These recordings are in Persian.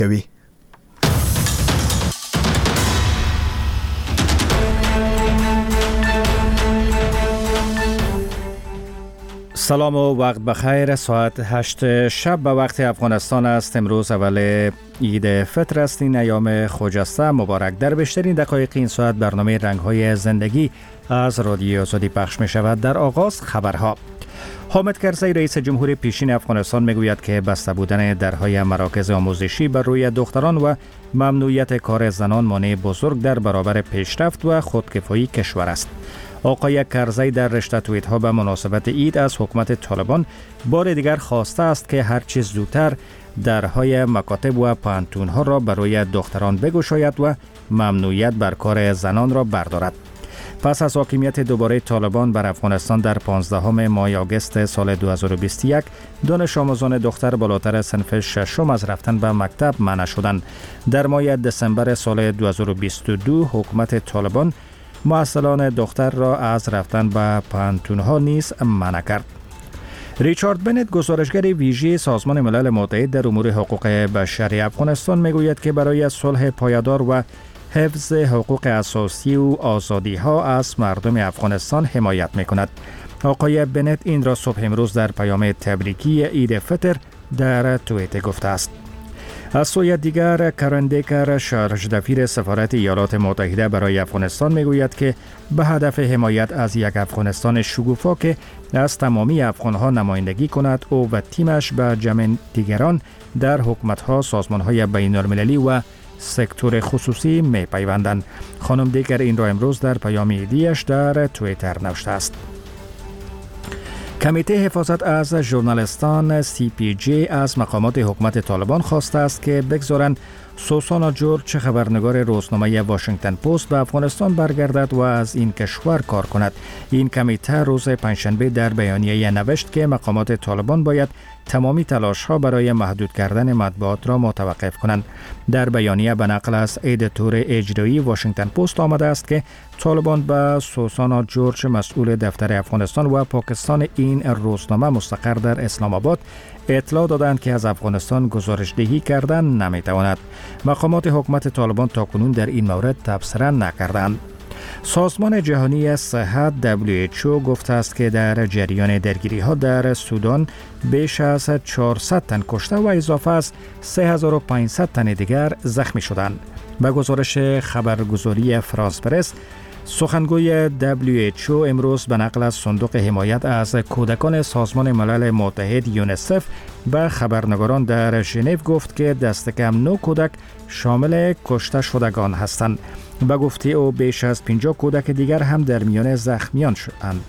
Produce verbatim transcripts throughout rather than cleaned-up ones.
کوي. سلام و وقت بخیر. ساعت هشت شب به وقت افغانستان است. امروز اول عید فطر است. این ایام خجسته مبارک. در بیشترین دقایق این ساعت برنامه رنگ‌های زندگی از رادیو آزادی پخش می شود. در آغاز خبرها. حامد کرزی رئیس جمهور پیشین افغانستان میگوید که بسته بودن درهای مراکز آموزشی بر روی دختران و ممنوعیت کار زنان مانع بزرگ در برابر پیشرفت و خودکفایی کشور است. آقای کرزی در رشته توییت ها به مناسبت عید از حکومت طالبان بار دیگر خواسته است که هر چیز زودتر درهای مکاتب و پانتون ها را برای دختران بگشاید و ممنوعیت بر کار زنان را بردارد. پس از حاکمیت دوباره طالبان بر افغانستان در پانزدهم ماه آگوست سال دو هزار و بیست و یک، دانش آموزان دختر بالاتر صنف ششم از رفتن به مکتب منع شدند. در ماه دسامبر سال دو هزار و بیست و دو حکومت طالبان معسلان دختر را از رفتن به پانتون‌ها نیز منع کرد. ریچارد بنت گزارشگر ویژه سازمان ملل متحد در امور حقوق بشری افغانستان میگوید که برای صلح پایدار و حفظ حقوق اساسی و آزادی‌ها از مردم افغانستان حمایت می‌کند. آقای بنت این را صبح امروز در پیام تبریکی عید فطر در توییتر گفته است. از سوی دیگر کرن دیکر شارژ دفیر سفارت ایالات متحده برای افغانستان میگوید که به هدف حمایت از یک افغانستان شگوفا که از تمامی افغانها نمایندگی کند، او و تیمش به جمع دیگران در حکومت‌ها، سازمان‌های بین‌المللی و سکتور خصوصی می پیوندند. خانم دیگر این را امروز در پیام ایدیش در توییتر نوشته است. کمیته حفاظت از ژورنالیستان سی پی جی از مقامات حکومت طالبان خواسته است که بگذارند سوسانا جورج خبرنگار روزنامه واشنگتن پست به افغانستان برگردد و از این کشور کار کند. این کمیته روز پنجشنبه در بیانیه نوشت که مقامات طالبان باید تمامی تلاش‌ها برای محدود کردن مطبوعات را متوقف کنند. در بیانیه به نقل از ادیتور اجرایی واشنگتن پست آمده است که طالبان به سوسانا جورج مسئول دفتر افغانستان و پاکستان این روزنامه مستقر در اسلام آباد اطلاع دادند که از افغانستان گزارش دهی کردن نمیتواند. مقامات حکومت طالبان تاکنون در این مورد تبصره نکردند. سازمان جهانی صحت دبلیو اچ او گفته است که در جریان درگیری ها در سودان بیش از چهارصد تن کشته و اضافه از سه هزار و پانصد تن دیگر زخمی شدند. به گزارش خبرگزاری فرانس پرس، سخنگوی دبلیو اچ او امروز به نقل از صندوق حمایت از کودکان سازمان ملل متحد یونیسف به خبرنگاران در ژنو گفت که دست کم نه کودک شامل کشته شدگان هستند. به گفته او بیش از پنجاه کودک دیگر هم در میان زخمیان شدند.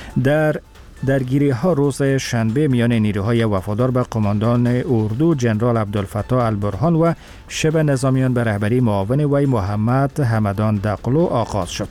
در درگیری ها روز شنبه میان نیروهای وفادار به قماندان اردو جنرال عبدالفتاح البرهان و شبه نظامیان به رهبری معاون وی محمد همدان دقلو آغاز شد.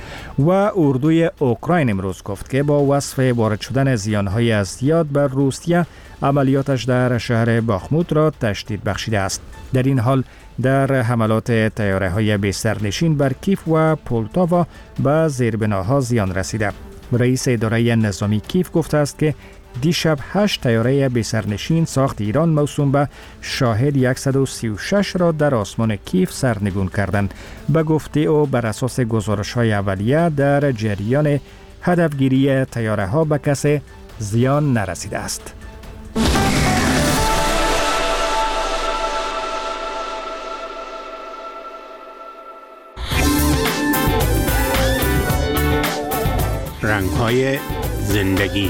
و اردوی اوکراین امروز گفت که با وصف وارد شدن زیانهای از زیاد بر روسیه، عملیاتش در شهر باخموت را تشدید بخشیده است. در این حال در حملات طیاره‌های بی سرنشین بر کیف و پولتاوا به زیربناها زیان رسیده. رئیس اداره نظامی کیف گفته است که دیشب هشت طیاره بی سرنشین ساخت ایران موسوم به شاهد صد و سی و شش را در آسمان کیف سرنگون کردند. به گفته او بر اساس گزارش‌های اولیه در جریان هدفگیری طیاره‌ها به کسی زیان نرسیده است. رنگ‌های زندگی.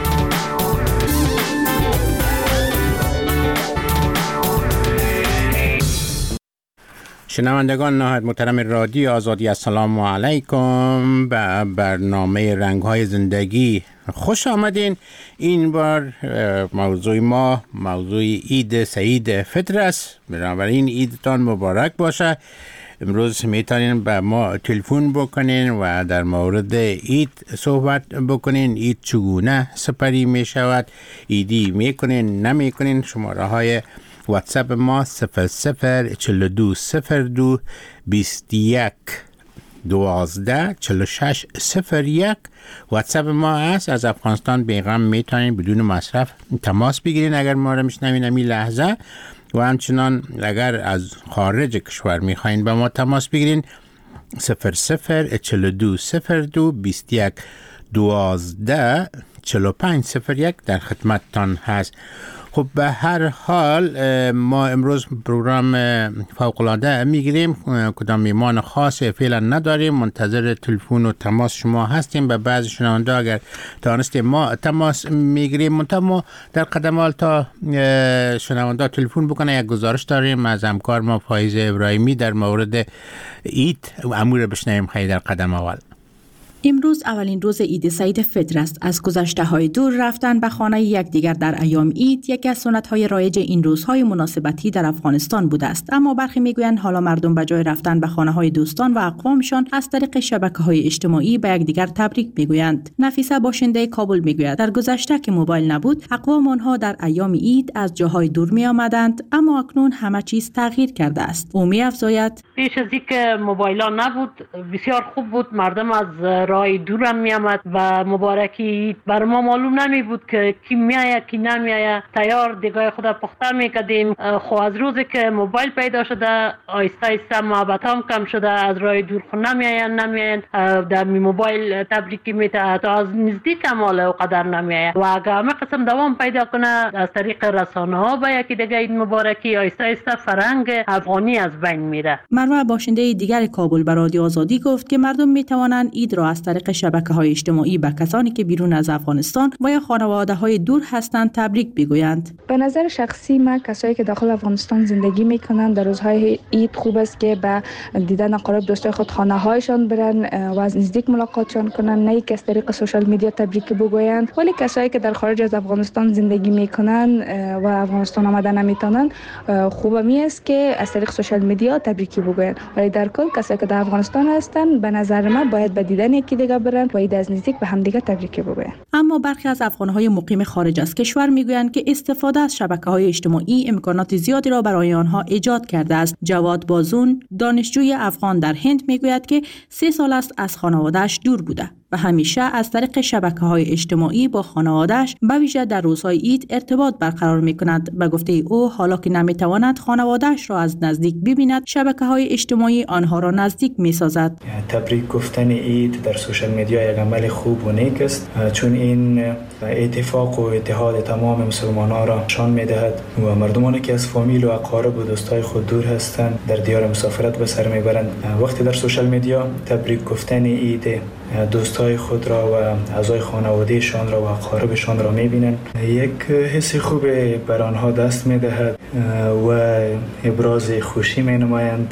شنوندگان نهایت محترم رادیو آزادی، السلام علیکم. به برنامه رنگ‌های زندگی خوش آمدین. این بار موضوع ما موضوع عید سعید فطر است. بنابراین عیدتان مبارک باشه. امروز میتونین به ما تلفن بکنین و در مورد عید صحبت بکنین. عید چگونه سپری میشود، عیدی میکنین نمیکنین. شماره های واتساپ ما صفر صفر چهل و دو صفر دو بیست و یک دوازده چهل و شش صفر یک واتساپ ما است. از افغانستان بیغم میتونین بدون مصرف تماس بگیرین. اگر ما را میشنوین همین لحظه و همچنان اگر از خارج کشور میخواین با ما تماس بگیرین صفر صفر چهل و دو صفر دو بیست و یک دوازده چهل و پنج صفر یک در خدمتتان هست. خب به هر حال ما امروز پروگرام فوق‌العاده میگیریم، کدام میمان خاص فعلا نداریم، منتظر تلفن و تماس شما هستیم. به بعض شنونده اگر تانستیم ما تماس میگیریم، منتها ما در قدم اول تا شنونده تلفن بکنه یک گزارش داریم از همکار ما فایز ابراهیمی در مورد عید، امور بشنویم خیلی در قدم اول. امروز اولین روز عید سعید فطر است. از گذشته های دور رفتن به خانه یکدیگر در ایام عید یکی از سنت های رایج این روزهای مناسبتی در افغانستان بوده است، اما برخی میگویند حالا مردم به جای رفتن به خانه های دوستان و اقوامشان از طریق شبکه های اجتماعی به یکدیگر تبریک میگویند. نفیسه باشنده کابل میگوید در گذشته که موبایل نبود، اقوام آنها در ایام عید از جاهای دور می آمدند، اما اکنون همه چیز تغییر کرده است. او می‌افزاید پیش از اینکه موبایل ها نبود بسیار خوب بود، مردم از راه دورم می آمد و مبارکی بر ما معلوم نمی بود که کی می آید کی نمی آید. تیار دیگاه خود پخته می کردیم. خو از روزی که موبایل پیدا شده آیسته آیسته محبت هم کم شده، از راه دور خو نمی آید نمی آید در موبایل تبریکی می تا از نزدیک هم حالا قدر نمی آید و اگر همه قسم دوام پیدا کنه از طریق رسانه ها به یکی دیگه این مبارکی آیسته آیسته فرهنگ افغانی از بین میره. مروه باشنده دیگر کابل به رادیو آزادی گفت که مردم می توانند عید را از طریق شبکه‌های اجتماعی به کسانی که بیرون از افغانستان و یا خانواده‌های دور هستند تبریک بگویند. به نظر شخصی من کسایی که داخل افغانستان زندگی میکنن در روزهای عید خوب است که به دیدن اقارب دوستای خود خانه‌هایشان برن و از نزدیک ملاقاتشان کنن، نه اینکه از طریق سوشال میدیا تبریک بگویند. ولی کسایی که در خارج از افغانستان زندگی میکنن و افغانستان آمدن نمیتونن، خوبه می است که از طریق سوشال میدیا تبریک بگویند. ولی در کل کسایی که در افغانستان هستن به نظر من باید به دیدن یکی دیگه برن و از نزدیک به همدیگه تبریک بگویند. اما برخی از افغان‌های مقیم خارج از کشور میگویند که استفاده از شبکه‌های اجتماعی امکانات زیادی را برای آنها ایجاد کرده است. جواد بازون دانشجوی افغان در هند میگوید که سه سال است از خانواده‌اش دور بوده و همیشه از طریق شبکه‌های اجتماعی با خانواده‌اش به ویژه در روزهای عید ارتباط برقرار می‌کند. به گفته او حالا که نمی‌تواند خانواده‌اش را از نزدیک ببیند، شبکه‌های اجتماعی آنها را نزدیک می‌سازد. تبریک گفتن عید در سوشال میدیا یک عمل خوب و نیک است، چون این اتفاق و اتحاد تمام مسلمانان را نشان می‌دهد و مردمانی که از فامیل و اقارب و دوستای خود دور هستند در دیار مسافرت به سر میبرند. وقتی در سوشال میدیا تبریک گفتن عید دوستای خود را و اعضای خانوادهشان را و اقاربشان را میبینند، یک حس خوب بر آنها دست میدهد و ابراز خوشی مینمایند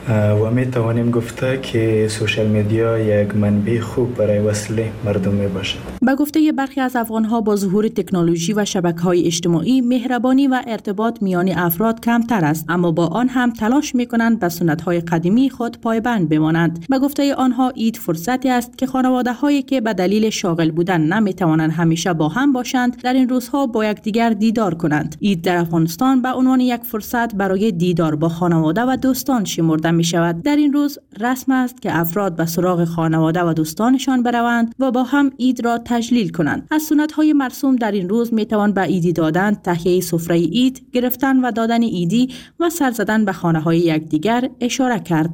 و می توانیم گفته که سوشال میدیا یک منبع خوب برای وصل مردم می باشد. به گفته برخی از افغان‌ها با ظهور تکنولوژی و شبکه‌های اجتماعی مهربانی و ارتباط میان افراد کمتر است، اما با آن هم تلاش می‌کنند به سنت‌های قدیمی خود پایبند بمانند. به گفته آنها عید فرصتی است که خانواده‌هایی که به دلیل شاغل بودن نمی‌توانند همیشه با هم باشند در این روزها با یکدیگر دیدار کنند. عید در افغانستان به عنوان یک فرصت برای دیدار با خانواده و دوستان شمرده می شود. در این روز رسم است که افراد به سراغ خانواده و دوستانشان بروند و با هم عید را تجلیل کنند. از سنت‌های مرسوم در این روز می توان به عیدی دادن، تهیه سفره عید، گرفتن و دادن عیدی و سر زدن به خانه‌های یکدیگر اشاره کرد.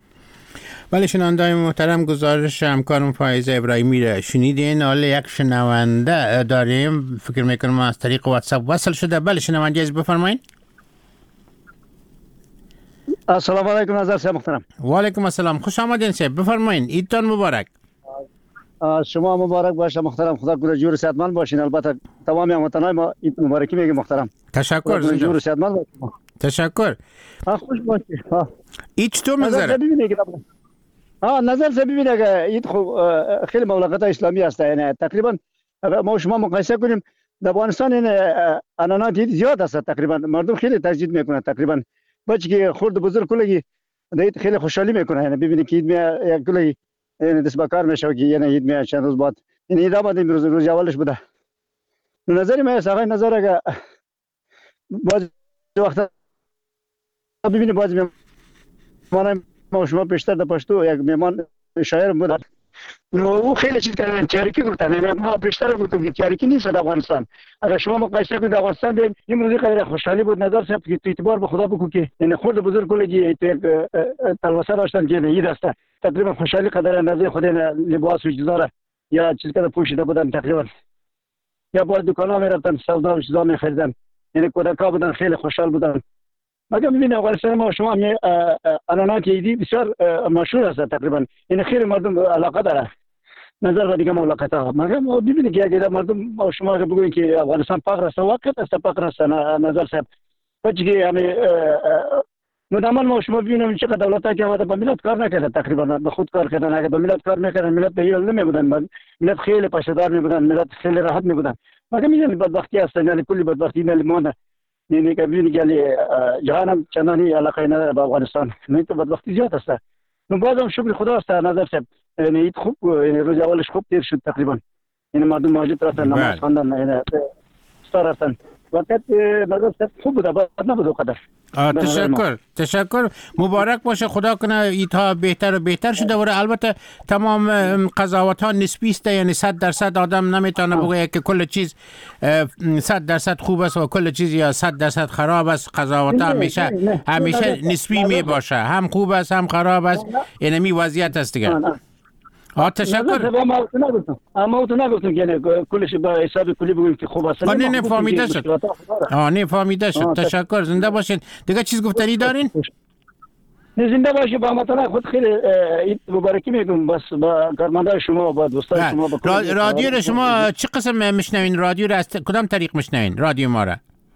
ولی شنونده‌های محترم، گزارش همکارم فایز ابراهیمی را شنیدین. حالا یک شنونده داریم، فکر میکنم از طریق واتساپ وصل شده. بله شنونده عزیز بفرمایید. السلام علیکم نظر صاحب محترم. و علیکم السلام، خوش آمدین صاحب، بفرمایید. عیدتان مبارک. شما مبارک باشه محترم، خدا کنه جور صحتمند باشین. البته تمام هموطنان ما عید مبارکی میگم محترم. تشکر. جور صحتمند باشین. تشکر. ها خوش باشید. ها عید چطور می‌گذره؟ ها نظر صاحب ببینید که عید خو خیلی مملکت اسلامی است، یعنی تقریبا ما شما مقایسه کنیم در افغانستان این عنعنات عید زیاد است، تقریبا مردم خیلی تجدید میکنن، تقریبا بچه که خرد بزرگ کلگی عید خیلی خوشحالی میکنه. یعنی ببینید که عید می یک کلگی یعنی دست بکار میشه که یعنی عید می چند روز بعد این عید بعد این روز روز اولش بوده. نظر من صاحب نظر که باز وقت ببینید باز میمانم ما شما پیشتر در پشتو یک میمان شاعر بود او خیلی چیز کردن چریکی گفتن. ما بیشتر گفتم که چریکی نیست در افغانستان. اگر شما مقایسه کنید افغانستان به این موضوع قدر خوشحالی بود نظر صاحب که اعتبار به خدا بگو که این خود بزرگ کلی تلوسه داشتن که این دسته تقریبا خوشحالی قدر نظر خود لباس و چیزا یا چیز که پوشیده بودن تقریبا یا با دکانا میرفتن سودا و چیزا میخریدن. یعنی کودکا بودن خیلی خوشحال بودن. مگر میبینید افغانستان ما شما می انانات ایدی بسیار مشهور است تقریبا. این خیلی مردم علاقه داره نظر و دیگه مملکت ها. مگر ما ببینید که اگر مردم شما بگویید که افغانستان فقر است واقعا است فقر است نظر صاحب بچگی همه مدام ما شما ببینیم چقدر دولت ها که آمده با ملت کار نکرده تقریبا به خود کار کردن. اگر با ملت کار میکردن ملت به یل نمیبودن ملت خیلی پشتدار میبودن ملت خیلی راحت میبودن. مگر میبینید بدبختی است یعنی کلی بدبختی نمیمونه. یعنی که ببینید که جهان هم چندانی علاقه نداره با افغانستان. نه تو بدبختی زیاد است. نو بازم شکر خدا است نظر صاحب. یعنی ایت خوب یعنی روز اولش خوب تیر شد تقریبا. یعنی مردم موجود رفتن نماز خواندن یعنی استار رفتن. وقت نظر صاحب خوب بود بعد نبود قدر. تشکر تشکر مبارک باشه خدا کنه ایتها بهتر و بهتر شده و البته تمام قضاوت ها نسبی است یعنی صد درصد آدم نمیتونه بگه که کل چیز صد درصد خوب است و کل چیز یا صد درصد خراب است. قضاوت ها همیشه همیشه نسبی می باشه هم خوب است هم خراب است. اینمی وضعیت است دیگه. آه تشکر. اما تو نگفتم که کلش با حساب کلی بگویم که خوب است. نه نه فهمیده شد. آه نه فهمیده شد. تشکر زنده باشین. دیگه چیز گفتنی دارین؟ نه زنده باشی با همتون خود خیلی مبارکی میگم بس با کارمندای شما با دوستای شما با رادیو رو شما چه قسم میشنوین؟ رادیو رو از کدام طریق میشنوین رادیو ما را؟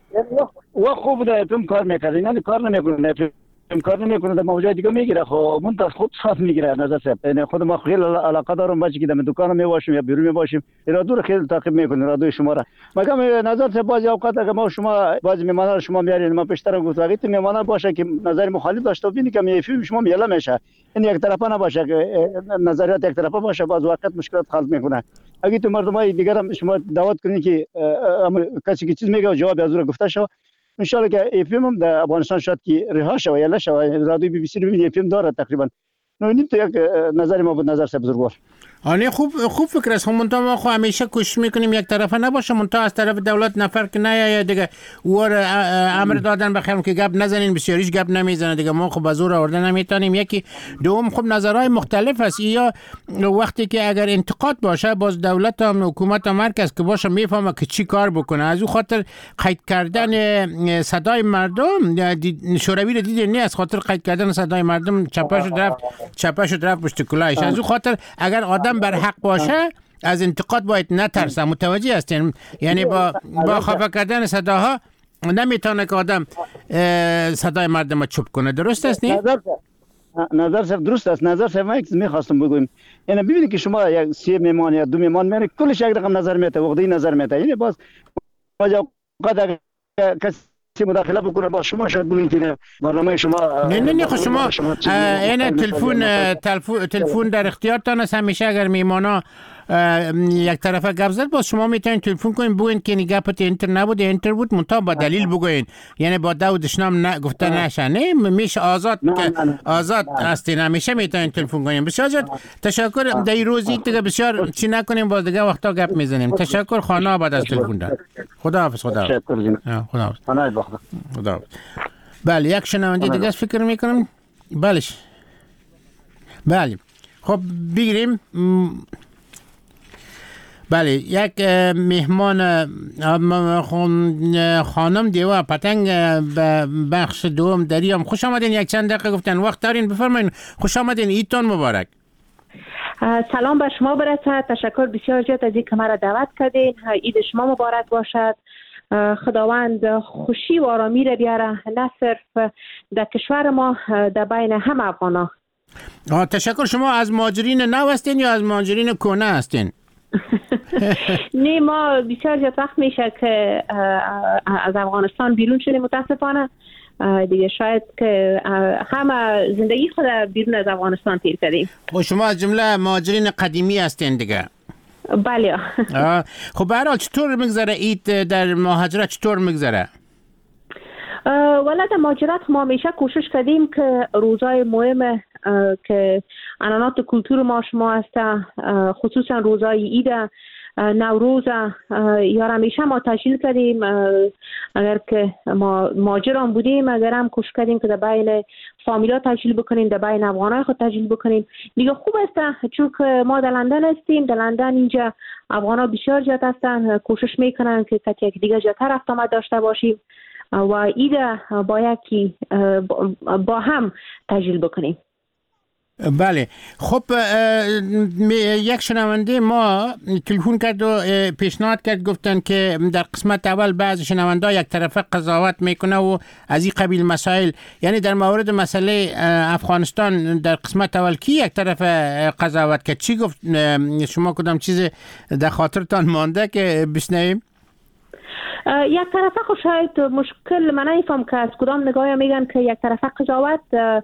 و خوب بوده تم کار میکردین نه کار نمیکنه کار نمیکنه در موضوع دیگه میگیره خب منتها خود صاف میگیره نظر صاحب. یعنی خود ما خیلی علاقه دارم بچه که در دکان میواشیم یا بیرون میواشیم رادیو رو خیلی تعقیب میکنه رادیو شما را. مگم نظر صاحب بعضی اوقات اگه ما شما بعضی میمانا رو شما میارین ما پیشتر گفتم اگه میمانا باشه که نظر مخالف داشته ببینید که میفهم شما میلا میشه این یک طرفه نباشه که نظریات یک طرفه باشه باز وقت مشکلات حل میکنه. اگه تو مردمای دیگر هم شما دعوت کنید که کسی که چیز میگه جواب از اون گفته شو ان شاء الله که افم هم در افغانستان شاید که رها شود یا نشود رادیو بی بی سی رو ببینید افم داره تقریبا. نه این تو یک نظر ما بود نظر صاحب بزرگوار. آنی خوب خوب فکر است. هم منتها ما خو همیشه کوشش میکنیم یک طرفه نباشه منتها از طرف دولت نفر که نه یا دیگه ور امر دادن بخیرم که گپ نزنین بسیاریش گپ نمیزنه دیگه ما خب بازور آورده نمیتونیم. یکی دوم خب نظرهای مختلف است. یا وقتی که اگر انتقاد باشه باز دولت هم حکومت هم مرکز که باشه میفهمه که چی کار بکنه. از اون خاطر قید کردن صدای مردم شوروی رو دیدین نه از خاطر قید کردن صدای مردم چپش رفت چپش رفت پشت کلاهش. از اون خاطر اگر آدم بر حق باشه از انتقاد باید نترسه. متوجه هستین؟ یعنی با با خفه کردن صداها نمیتونه که آدم صدای مردم رو چوب کنه. درست است نه؟ نظر نظر صاحب درست است. نظر صاحب من میخواستم بگویم یعنی ببینید که شما یک سی میمان یا دو میمان میانه کلش یک رقم نظر میته وقتی نظر میته یعنی باز باز قد کسی مداخله بکنه با شما شاید بگوین که برنامه شما نه نه نه خب شما این تلفن تلفن در اختیارتان است. همیشه اگر میمانا یک طرفه گپ زد باز شما میتونین تلفن کنین بگوین که این گپت اینتر نبود اینتر بود منتها با دلیل بگوین. یعنی با دو دشنام نه گفته نشه نه میشه آزاد آزاد هستین همیشه میتونین تلفن کنین. بسیار زیاد تشکر. در روزی دیگه بسیار چی نکنیم باز دیگه وقتا گپ میزنیم. تشکر خانه بعد از تلفن داد. خداحافظ. خداحافظ. خداحافظ. خداحافظ. بله یک شنونده دیگه فکر میکنم. بله بله خب بگیریم. بله یک مهمان خانم دیوا پتنگ بخش دوم دریم. خوش آمدین. یک چند دقیقه گفتن وقت دارین بفرمایین. خوش آمدین. ایتون مبارک. سلام بر شما برسد. تشکر بسیار زیاد از اینکه مرا دعوت کردین. عید شما مبارک باشد. خداوند خوشی و آرامی را بیاره نه صرف در کشور ما در بین همه افغانا. تشکر. شما از مهاجرین نو هستین یا از مهاجرین کهنه هستین؟ نه ما بسیار زیاد وقت میشه که از افغانستان بیرون شدیم متاسفانه دیگه. شاید که همه زندگی خود بیرون از افغانستان تیر کردیم. و شما از جمله مهاجرین قدیمی هستین دیگه؟ بله. خب به هر حال چطور میگذره عید در مهاجرت؟ چطور میگذره؟ ولی در مهاجرت ما همیشه کوشش کردیم که روزای مهم که عنعنات کلتور ما شما است، خصوصا روزهای عید نوروز یا همیشه ما تشکیل کردیم. اگر که ما ماجران بودیم اگر هم کوشش کردیم که در بین فامیلا تشکیل بکنیم، در بین افغانای خود تشکیل بکنیم. دیگه خوب است چون که ما در لندن هستیم، در لندن اینجا افغانا بسیار زیاد هستن، کوشش میکنن که تک یک دیگه جاتر رفت آمد داشته باشیم و عید با یکی با هم تشکیل بکنیم. بله. خب یک شنونده ما تلفن کرد و پیشنهاد کرد، گفتن که در قسمت اول بعض شنونده یک طرفه قضاوت میکنه و از این قبیل مسائل، یعنی در مورد مسئله افغانستان در قسمت اول کی یک طرفه قضاوت کرد؟ چی گفت؟ شما کدام چیز در خاطرتان مانده که بشنویم؟ یک طرفه خود شاید مشکل من نمیفهم که از کدام نگاه میگن که یک طرفه قضاوت،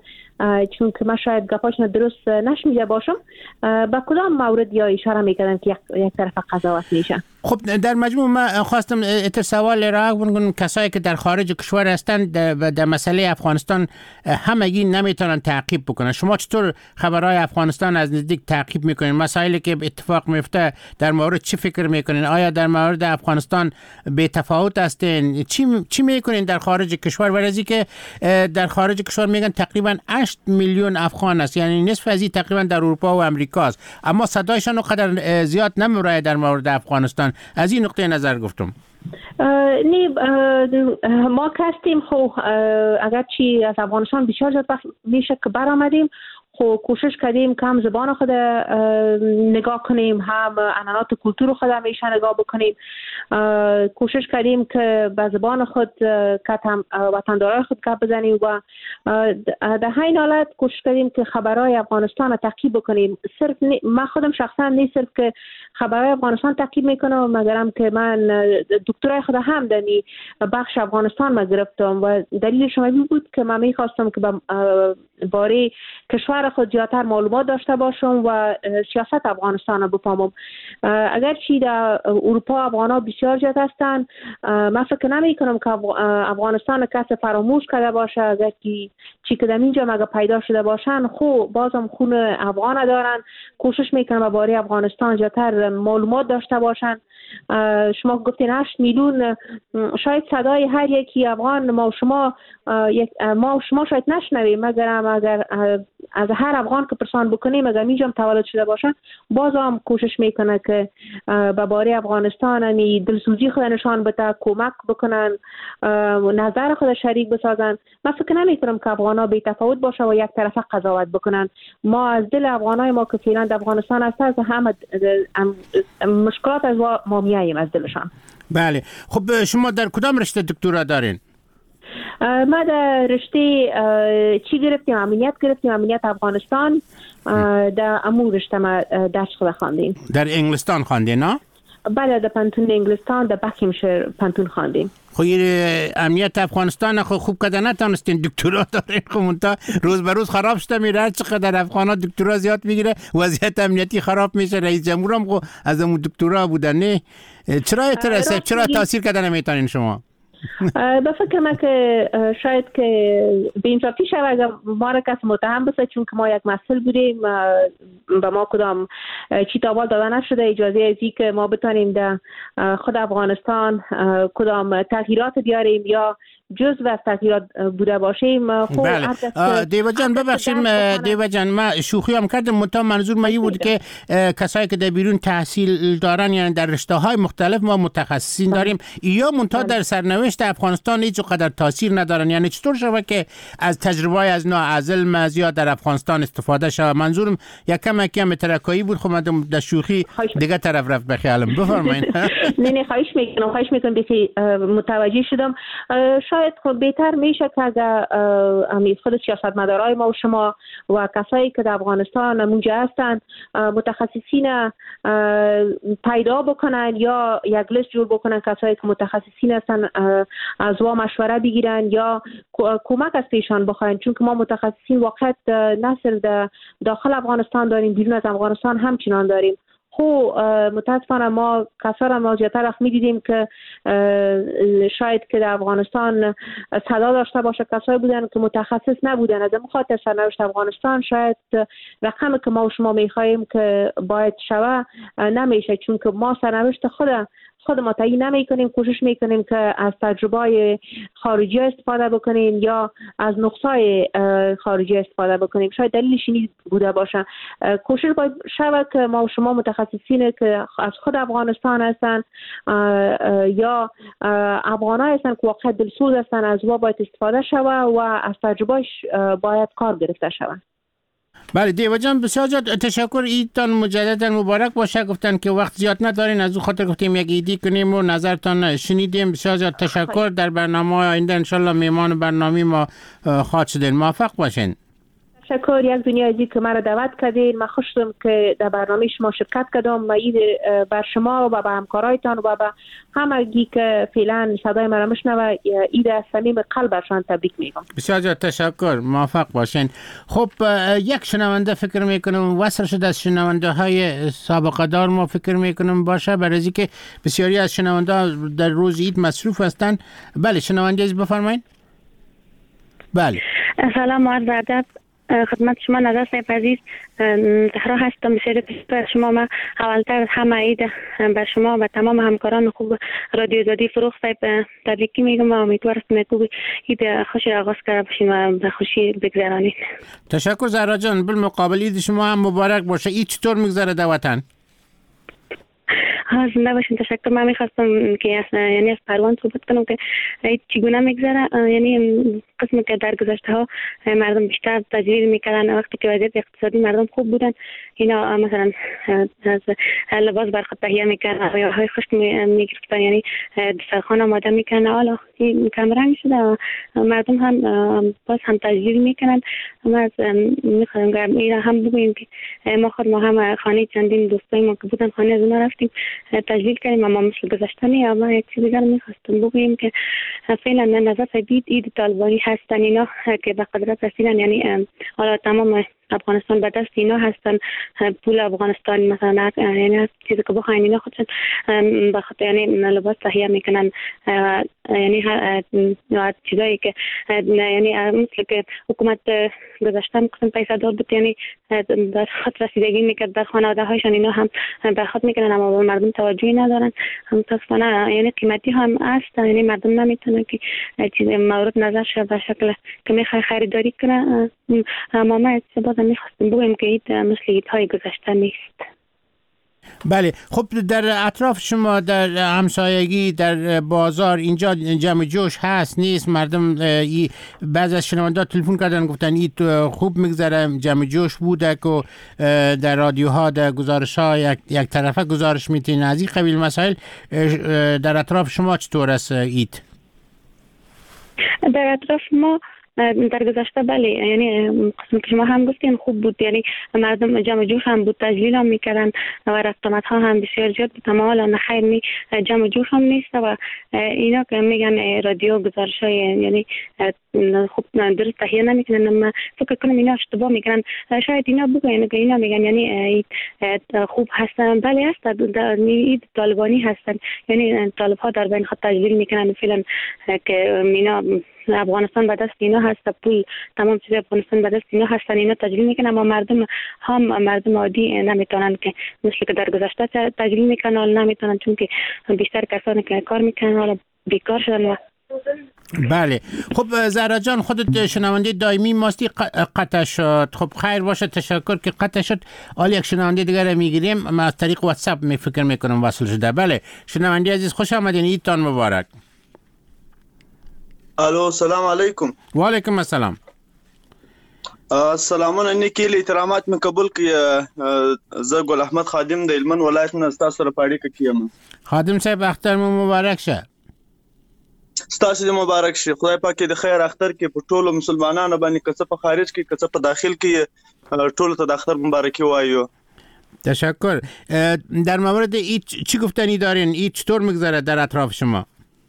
چون که من شاید گپاشون درست نشمیده باشم. با کدام مورد یا اشاره میکردن که یک طرفه قضاوت میشه؟ خب در مجموع ما خواستم اتر سوال را بگم، کسایی که در خارج کشور هستند در مسئله افغانستان همگی نمیتونن تعقیب بکنن. شما چطور خبرهای افغانستان از نزدیک تعقیب میکنین؟ مسائلی که اتفاق میفته در مورد چی فکر میکنین؟ آیا در مورد افغانستان به تفاوت هستین؟ چی چی میکنین در خارج کشور؟ ورزی که در خارج کشور میگن تقریبا هشت میلیون افغان است، یعنی نصف از این تقریبا در اروپا و امریکا است، اما صدایشان اونقدر زیاد نمیره در مورد افغانستان. از این نقطه نظر گفتم. نه ما کستیم خب اگر چی از افغانستان بسیار زیاد میشه که برآمدیم، خب کوشش کردیم که هم زبان خود نگاه کنیم، هم عنعنات کلتور خود همیشه نگاه بکنیم. کوشش کردیم که به زبان خود که وطندارای خود گپ بزنیم و در همین حالت کوشش کردیم که خبرهای افغانستان را تعقیب بکنیم. صرف من خودم شخصا نه صرف که خبرهای افغانستان تعقیب میکنم، مگرم که من دکترای خود هم در بخش افغانستان ما گرفتم و دلیل شما بود که من میخواستم که باره کشور خود زیادتر معلومات داشته باشم و سیاست افغانستان را بفهمم. اگر چی در اروپا افغانا بسیار زیاد هستند، من فکر نمی کنم که افغانستان کسی فراموش کرده باشه. اگر چی چی که در اینجا مگه پیدا شده باشن، خو بازم خون افغان دارن، کوشش میکنن باره افغانستان زیادتر معلومات داشته باشن. شما گفتین هشت میلیون، شاید صدای هر یکی افغان ما و شما ما و شما شاید نشنویم، مگر اگر از هر افغان که پرسان بکنیم اگر اینجا تولد شده باشن، باز هم کوشش میکنه که به باره افغانستان همی دلسوزی خود نشان بده، کمک بکنن، نظر خود شریک بسازن. من فکر نمیکنم که افغانا بی تفاوت باشه و یک طرفه قضاوت بکنن. ما از دل افغانای ما که فعلا در افغانستان هست از همه مشکلات از ما میاییم از دلشان. بله. خب شما در کدام رشته دکترا دارین؟ ما در رشته چی گرفتیم؟ امنیت گرفتیم، امنیت افغانستان. در امون رشته ما درس خود خواندیم. در انگلستان خواندین نه؟ بله، در پانتون انگلستان در بکینگشایر پانتون خواندیم. خب امنیت افغانستان خب خوب کده نتونستین دکترا دارین، خب منتها روز به روز خراب شده میره. هر چقدر افغانا دکترا زیاد میگیره وضعیت امنیتی خراب میشه. رئیس جمهور هم خب از اون دکترا بودن. نه چرا اعتراض چرا تاثیر کردن نمیتونین شما؟ به فکر من که شاید که به این پیش اگر ما را کس متهم بسه، چون که ما یک مسئول بودیم، به ما کدام چی تاوال داده نشده اجازه ازی که ما بتانیم در خود افغانستان کدام تغییرات بیاریم یا جزو از تغییرات بوده باشیم. خب بله. دیو جان ببخشیم دیو جان، ما شوخی هم کردم، منتها منظور ما این بود که کسایی که در بیرون تحصیل دارن، یعنی در رشته‌های مختلف ما متخصصین داریم، یا منتها در سرنوشت افغانستان هیچ قدر تاثیر ندارن. یعنی چطور شده که از تجربه از نوع از علم زیاد در افغانستان استفاده شده؟ منظورم یکم یکم ترکایی بود، خب من در شوخی دیگه طرف رفت به خیالم. بفرمایید. نه نه خواهش میکنم خواهش میکنم بخی متوجه شدم. شاید خود بهتر میشه که اگر خود سیاستمدارای ما و شما و کسایی که در افغانستان اونجا هستند متخصصین پیدا بکنن یا یک لیست جور بکنن، کسایی که متخصصین هستن از وا مشوره بگیرن یا کمک از پیشان بخواین، چون که ما متخصصین واقعا نه صرف داخل افغانستان داریم، بیرون از افغانستان همچنان داریم. خو متاسفانه ما کسا ما زیادتر وقت می‌دیدیم که شاید که در افغانستان صدا داشته باشه کسایی بودن که متخصص نبودن. از خاطر سرنوشت افغانستان شاید رقمی که ما و شما می‌خوایم که باید شوه نمیشه، چون که ما سرنوشت خود خود ما تعیین نمی‌کنیم. کوشش می‌کنیم که از تجربه خارجی استفاده بکنیم یا از نقصای خارجی استفاده بکنیم. شاید دلیلش این بوده باشه. کوشش باید شود که ما و شما متخصصین که از خود افغانستان هستن یا افغان‌ها هستن که واقعا دلسوز هستن، از او باید استفاده شود و از تجربهش باید کار گرفته شود. بله دیو جان بسیار تشکر. ایدتان مجددا مبارک باشه. گفتن که وقت زیاد ندارین، از اون خاطر گفتیم یک ایدی کنیم و نظرتان شنیدیم. بسیار تشکر. در برنامه آینده انشالله میمان برنامه ما خواهد شدین. موفق باشین. تشکر یک دنیا عزیز که مرا دعوت کردین. من خوش شدم که در برنامه شما شرکت کردم. من اید بر شما و به همکارایتان و به همگی که فعلا صدای مرا میشنوه اید از صمیم قلبشان تبریک میگم. بسیار تشکر. موفق باشین. خب یک شنونده فکر میکنم وصل شده از شنونده های سابقه دار ما فکر میکنم باشه، برای اینکه بسیاری از شنونده در روز عید مصروف هستن. بله شنونده عزیز بفرمایید. بله سلام و عرض ادب خدمت شما نظر صاحب عزیز. زهرا هستم. بسیار تشکر شما. ما اولتر همه عید بر شما و تمام همکاران خوب رادیو آزادی فروغ صاحب تبریک میگم و امیدوارم که عید خوشی آغاز کرده باشین و به خوشی بگذرانید. تشکر زهرا جان. بالمقابل عید شما هم مبارک باشه. عید چطور میگذره در وطن؟ ها زنده باشین. تشکر. من میخواستم که یعنی از پروان صحبت کنم که چگونه میگذره. یعنی قسم که در گذشته ها مردم بیشتر تجلیل میکردن وقتی که وضعیت اقتصادی مردم خوب بودن، اینا مثلا از لباس بر خود تهیه میکردن یا های خشک میگرفتن، یعنی دسترخوان آماده میکردن. حالا این کم رنگ شده و مردم هم باز هم تجلیل میکنن. ما از میخوایم اینا هم بگوییم که ما خود ما هم خانه چندین دوستای ما که بودن خانه از اونا رفتیم تجلیل کردیم، اما مثل گذشته نی. اما یک چیز دیگر میخواستم بگوییم که فعلا نظر صدید اید طالبانی هستن اینا که به قدرت رسیدن، یعنی حالا تمام افغانستان به دست اینا هستن. پول افغانستان مثلا یعنی هر چیزی که بخواین اینا خودشون به خاطر یعنی لباس تهیه میکنن، یعنی هر چیزایی که یعنی مثل که حکومت گذشته میکنن پیسه دار بود، یعنی در خود رسیدگی میکرد در خانواده هایشان، اینا هم به خود میکنن اما به مردم توجهی ندارن. هم متاسفانه یعنی قیمتی هم است، یعنی مردم نمیتونن که چیز مورد نظر شه به شکل که میخوای خریداری کنه. اما ما بازم میخواستم بگویم که اید مثل ایدهای گذشته نیست. بله خب در اطراف شما در همسایگی در بازار اینجا جمع جوش هست نیست؟ مردم بعض از شنونده تلفن کردن گفتن اید خوب میگذره، جمع جوش بوده که در رادیوها در گزارش ها یک, یک طرفه گزارش میتین از این قبیل مسائل. در اطراف شما چطور است اید؟ در اطراف ما در گذشته بله، یعنی قسم که شما هم گفتین خوب بود، یعنی مردم جمع جوش هم بود، تجلیل هم میکردن و رفتمت ها هم بسیار زیاد بود. اما حالا نخیر نی جمع جوش هم نیست و اینا که میگن رادیو گزارش های یعنی خوب درست تهیه نمیکنن. اما فکر کنم اینا اشتباه میکنن. شاید اینا بگن که اینا میگن یعنی خوب هستن. بله هست در اید طالبانی هستن، یعنی طالب ها در بین خود تجلیل میکنن فعلا که اینا افغانستان به دست اینا هست، پول تمام چیز افغانستان به دست اینا هستن، اینا تجلیل میکنن. اما مردم هم مردم عادی نمیتونن که مثل که در گذشته تجلیل میکنن، حالا نمیتونن چون که بیشتر کسانی که کار میکنن حالا بیکار شدن. و بله خب زهرا جان خودت شنونده دائمی ماستی قطع شد. خب خیر باشه، تشکر که قطع شد. حالا یک شنونده دیگر میگیریم، ما از طریق واتساپ می فکر میکنم وصل شده. بله شنونده عزیز خوش آمدین، عیدتان مبارک. الو سلام علیکم. و علیکم السلام. سلامونه نیکیل احترامات می قبول کی. زه ګل احمد خادم د هلمند ولایت نه تاسو سره پاړی کیم. خادم صاحب اختر مو مبارک شه. ستاسو دې مبارک شي. خدای پاک دې خیر اختر کې په ټولو مسلمانانو باندې کڅ په خارج کې کڅ په داخل کې ټولو ته د اختر مبارکي وایو. تشکر. در مورد این چی گفتنی دارین؟ این چطور میگذره در اطراف شما؟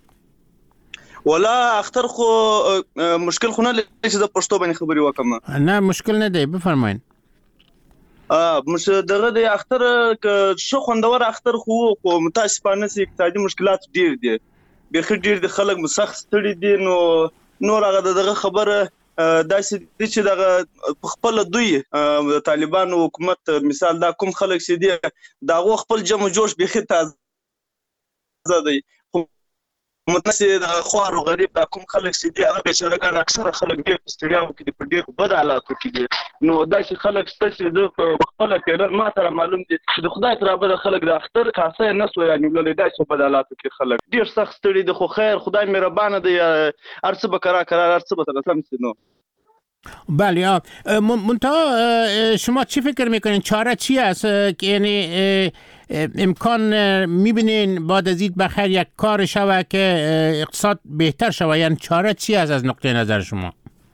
ولا اختر خو مشکل خو نه لري چې د پښتو باندې خبري وکم. نه مشکل نه دی، بفرمایئ. مش دغه د اختر شو خوندور اختر خو خو متاسفانه سي اقتصادي مشکلات ډیر دي به ډیر د خلک مسخ ستړي دي نو نور هغه دغه خبره داسې چې دغه خپل دوی طالبان حکومت مثال دا کوم خلک سي دي دا خپل جمع جوش به تازه دی متنسي د خوار او غریب د کوم خلک سي دي هغه چې راګر اکثره خلک ډیر ستړیا کوي په ډیر بد حالاتو کې دي نو دا چې خلک ستاسو د خپل پیلر ما سره معلوم دي چې د خدای تر به خلک د اختر خاصه نه سو یعنی ولې دا چې په حالاتو کې خلک ډیر سخت ستړي دي خو خیر خدای مهربان دی ارڅ به قرار قرار ارڅ به ترسم سي نو بله منتها شما چی فکر میکنین چاره چی است که یعنی امکان میبینین بعد از این بخیر یک کار شوه که اقتصاد بهتر شوه یعنی چاره چی است از نقطه نظر شما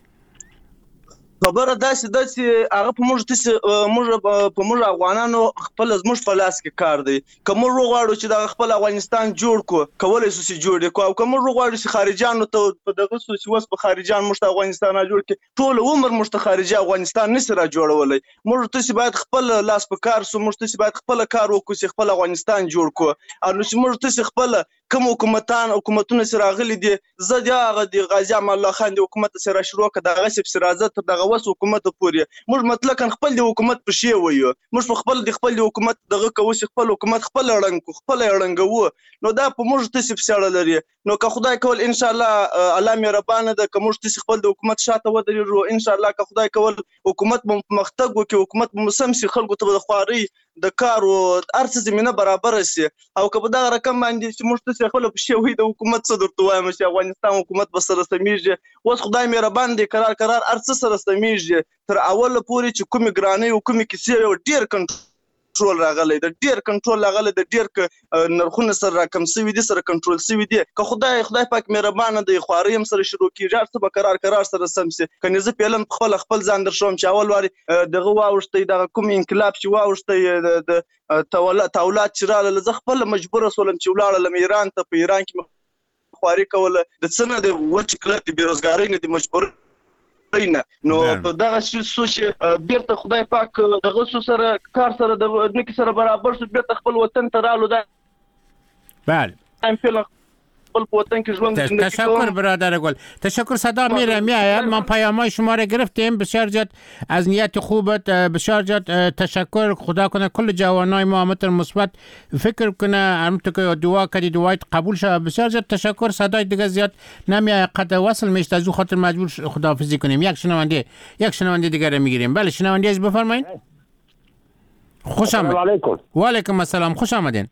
خبره داسې داسې هغه په موږ تاسو موږ په موږ افغانانو خپل زموږ په لاس کې کار دی کوم غواړو چې د خپل افغانستان جوړ کو کولای شو چې جوړ کو او کوم غواړو چې خارجانو ته په دغه سوچ وس په خارجان موږ افغانستان جوړ کې ټول عمر موږ خارجي افغانستان نسره جوړولای موږ تاسو باید خپل لاس په کار سو موږ تاسو باید خپل کار وکړو چې خپل افغانستان جوړ کو او نو چې موږ تاسو خپل کوم حکومتان حکومتونه سره غلي دي زه دا غ دي غازی امان الله خان د حکومت سره شروع کړه دغه سب سرازه تر دغه وس حکومت پوري موږ مطلق خپل د حکومت په شی وایو موږ خپل د خپل د حکومت دغه کوس خپل حکومت خپل اړنګ خپل اړنګو نو دا په موږ تاسو په سره لري نو که خدای کول ان شاء الله الله مهربان ده که موږ تاسو خپل د حکومت شاته ودرېږو ان شاء الله که خدای کول حکومت مختګ وکي حکومت مسمسي خلکو ته د خواري د کار او ارڅ زمينه برابر سي او که په دغه رقم باندې چې موږ څه خپل په شی وي د حکومت څخه درته وایم چې افغانستان حکومت به سره سميږي اوس خدای مهربان دی قرار قرار ارڅ سره سميږي تر اول پورې چې کومي ګراني او کومي کیسې ډیر کنټرول راغلی د ډیر کنټرول راغلی د ډیر نرخونه سره راکم سوي دي سره کنټرول سوي دي که خدای خدای پاک مهربان دی خواریم سره شروع کیږي ارڅ به قرار قرار سره سمسي کني زه پیلم خپل خپل ځان در شوم چې اول واري دغه واوښتي دغه کوم انقلاب چې واوښتي د تولات چې رااله زه خپل مجبور سولم چې ولاړم ایران ته په ایران کې خواري کوله د څنګه د وچ کلک د بیروزګاری نه د مجبور نه نو په دغه سوچ بیرته خدای پاک دغه سره کار سره د نکي سره برابر شو بیرته خپل وطن ته رالو دا بله ام فعلا تشکر برادر گل تشکر صدا میره میآید ما پیام‌های شما را گرفتیم بسیار زیاد از نیت خوبت بسیار زیاد تشکر خدا کنه کل جوانای ما همتون مثبت فکر کنه همونطور که دعا کردی دعایت قبول شد بسیار زیاد تشکر صدای دیگه زیاد نمیآید قد وصل میشه از او خاطر مجبور خداحافظی کنیم یک شنونده یک شنونده دیگه را میگیریم بله شنونده از بفرمایید خوش آمدید علیکم و علیکم السلام خوش آمدین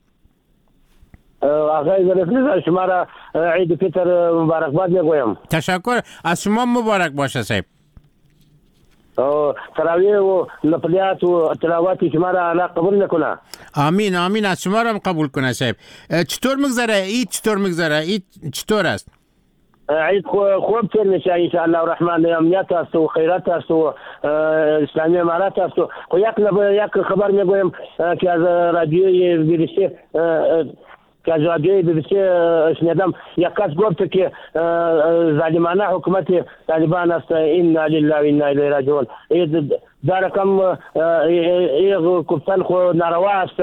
آقای ظریف شما را عید فطر مبارکباد میگویم تشکر از شما مبارک باشه صاحب تراویح و نفلیات و تلاوات شما را الله قبول نکنه آمین آمین از شما را هم قبول کنه صاحب چطور میگذره عید چطور میگذره عید چطور است عید خوب تیر میشه ان شاء الله الرحمن امنیت است و خیرات است و اسلامی امارات است و یک یک خبر میگویم که از رادیوی بی بی سی که از رادیوی بی بی سی شنیدم یک کس گفت که ظالمانه حکومت طالبان است انا لله و انا الیه راجعون دا رقم گفتن خو ناروا است